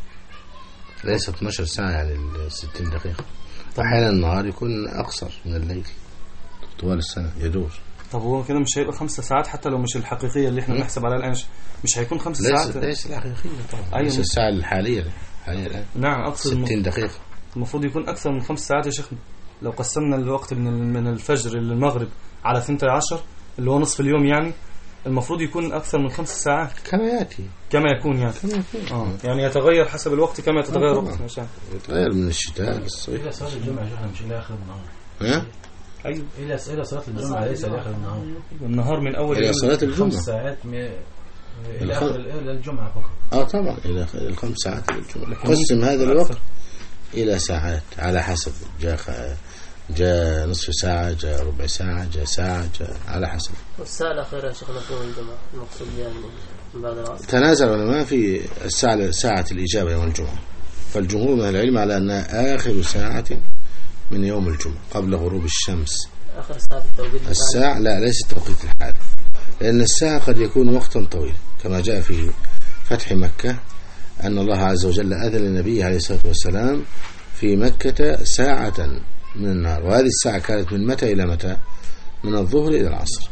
ليس اثنتي عشرة ساعة يعني ستين دقيقة. أحيانا النهار يكون أقصر من الليل طوال السنة يدور. طب هو كده مش هيبقى خمسة ساعات حتى لو مش الحقيقية اللي احنا بنحسب عليها الآن، مش هيكون خمسة ساعات؟ ليس الحقيقية طبعا، ليس الساعة الحالية الحالية الآن. نعم، أقصد ستين دقيقة، المفروض يكون أكثر من خمس ساعات يا شيخنا. لو قسمنا الوقت من من الفجر للمغرب على اثنتي عشر اللي هو نصف اليوم، يعني المفروض يكون أكثر من خمس ساعات كما يأتي كما يكون يعني كما يكون. آه. يعني يتغير حسب الوقت كما يتغير الوقت، ماشي، يتغير من الشتاء للصيف. إلى صلاة الجمعة شيخنا مش إلى آخر النهار. ها؟ أيوة، إلى إلى صلاة الجمعة ليس إلى آخر النهار. النهار من أول إلى صلاة الجمعة خمس ساعات إلى آخر إلى الجمعة فقط. آه طبعا إلى الخمس ساعات إلى الجمعة. قسم هذا الوقت إلى ساعات على حسب، جاء جاء نصف ساعة، جاء ربع ساعة، جاء ساعة، جاء على حسب. والساعة الأخيرة شيخنا في يوم الجمعة المقصود يعني من بعد العصر. تنازل العلماء في الساعة ساعة الإجابة يوم الجمعة، فالجمهور من العلم على أنها آخر ساعة من يوم الجمعة قبل غروب الشمس. آخر ساعة التوقيت الساعة لا، ليس التوقيت الحالي، لأن الساعة قد يكون وقتا طويل، كما جاء في فتح مكة أن الله عز وجل أذن للنبي عليه الصلاة والسلام في مكة ساعة من النهار، وهذه الساعة كانت من متى إلى متى؟ من الظهر إلى العصر،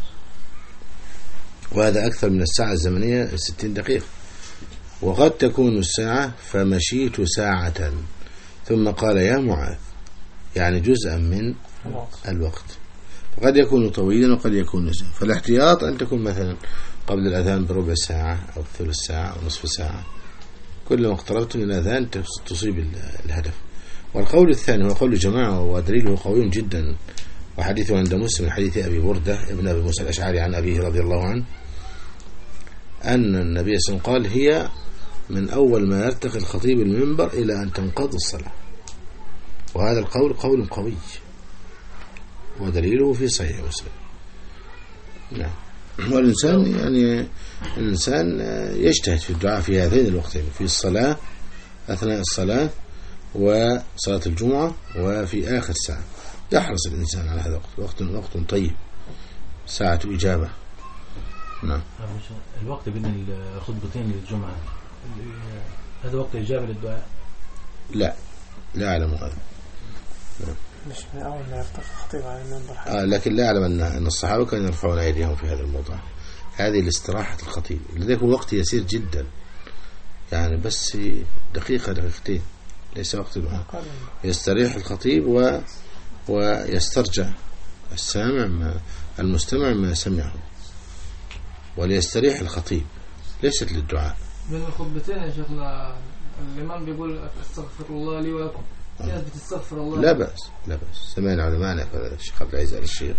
وهذا أكثر من الساعة الزمنية ستين دقيقة. وقد تكون الساعة فمشيت ساعة ثم قال يا معاذ، يعني جزءا من الوقت، فقد يكون طويلا وقد يكون نسبا. فالاحتياط أن تكون مثلا قبل الأذان بربع ساعة أو ثلث ساعة أو نصف ساعة، كلما اقتربت من الأذان تصيب الهدف. والقول الثاني هو قول جماعة ودليله قوي جدا، وحديثه عند مسلم حديث أبي بردة ابن أبي موسى الأشعري عن أبيه رضي الله عنه أن النبي صلى الله عليه وسلم قال هي من أول ما يرتقي الخطيب المنبر إلى أن تنقضي الصلاة. وهذا القول قول قوي ودليله في صحيح مسلم. نعم. والإنسان يعني الإنسان يجتهد في الدعاء في هذين الوقتين، في الصلاة أثناء الصلاة وصلاة الجمعة وفي آخر ساعة، يحرص الإنسان على هذا الوقت، وقت وقت طيب، ساعة إجابة. نعم. الوقت بين الخطبتين للجمعة هذا وقت إجابة للدعاء؟ لا، لا أعلم هذا. نعم. مش من أول ما يرتقي الخطيب على المنبر. آه لكن لا أعلم أن أن الصحابة كانوا يرفعون أيديهم في هذا الموضوع. هذه الاستراحة الخطيب، لذلك وقت يسير جدا، يعني بس دقيقة دقيقتين، ليس وقت دعاء. يستريح الخطيب و ويسترجع السامع ما المستمع ما سمعه، وليستريح الخطيب، ليست للدعاء. من الخطبتين يا شيخنا الإمام بيقول استغفر الله لي ولكم، في ناس بتستغفر الله. لا بأس، لا بأس، سمعنا علماءنا الشيخ عبد العزيز آل الشيخ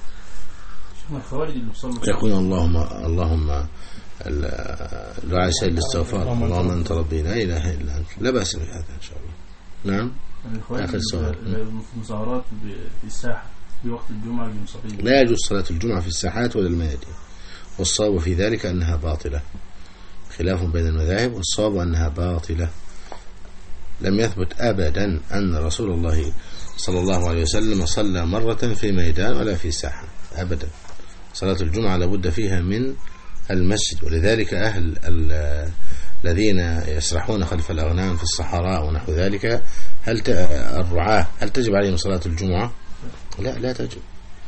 يقول اللهم اللهم دعاء سيد الاستغفار، اللهم أنت ربي لا إله إلا أنت، لا بأس بهذا إن شاء الله. نعم. آخر سؤال. المظاهرات في الساحة في وقت الجمعة للمصلين، لا يجوز صلاة الجمعة في الساحات ولا الميادين، والصواب في ذلك أنها باطلة، خلاف بين المذاهب، والصواب أنها باطلة. لم يثبت أبدا أن رسول الله صلى الله عليه وسلم صلى مرة في ميدان ولا في ساحة أبدا. صلاة الجمعة لابد فيها من المسجد، ولذلك أهل الذين يسرحون خلف الأغنام في الصحراء ونحو ذلك، هل الرعاة هل تجب عليهم صلاة الجمعة؟ لا، لا تجب.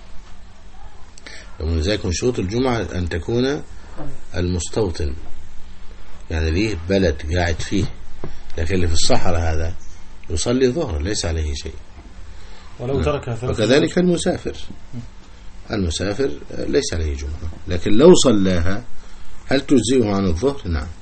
ومن ذلك من شروط الجمعة أن تكون المستوطن، يعني ليه بلد قاعد فيه، لكن اللي في الصحراء هذا يصلي ظهر ليس عليه شيء. ولو تركها. وكذلك المسافر، المسافر ليس عليه جمعة، لكن لو صلاها هل تجزئه عن الظهر؟ نعم.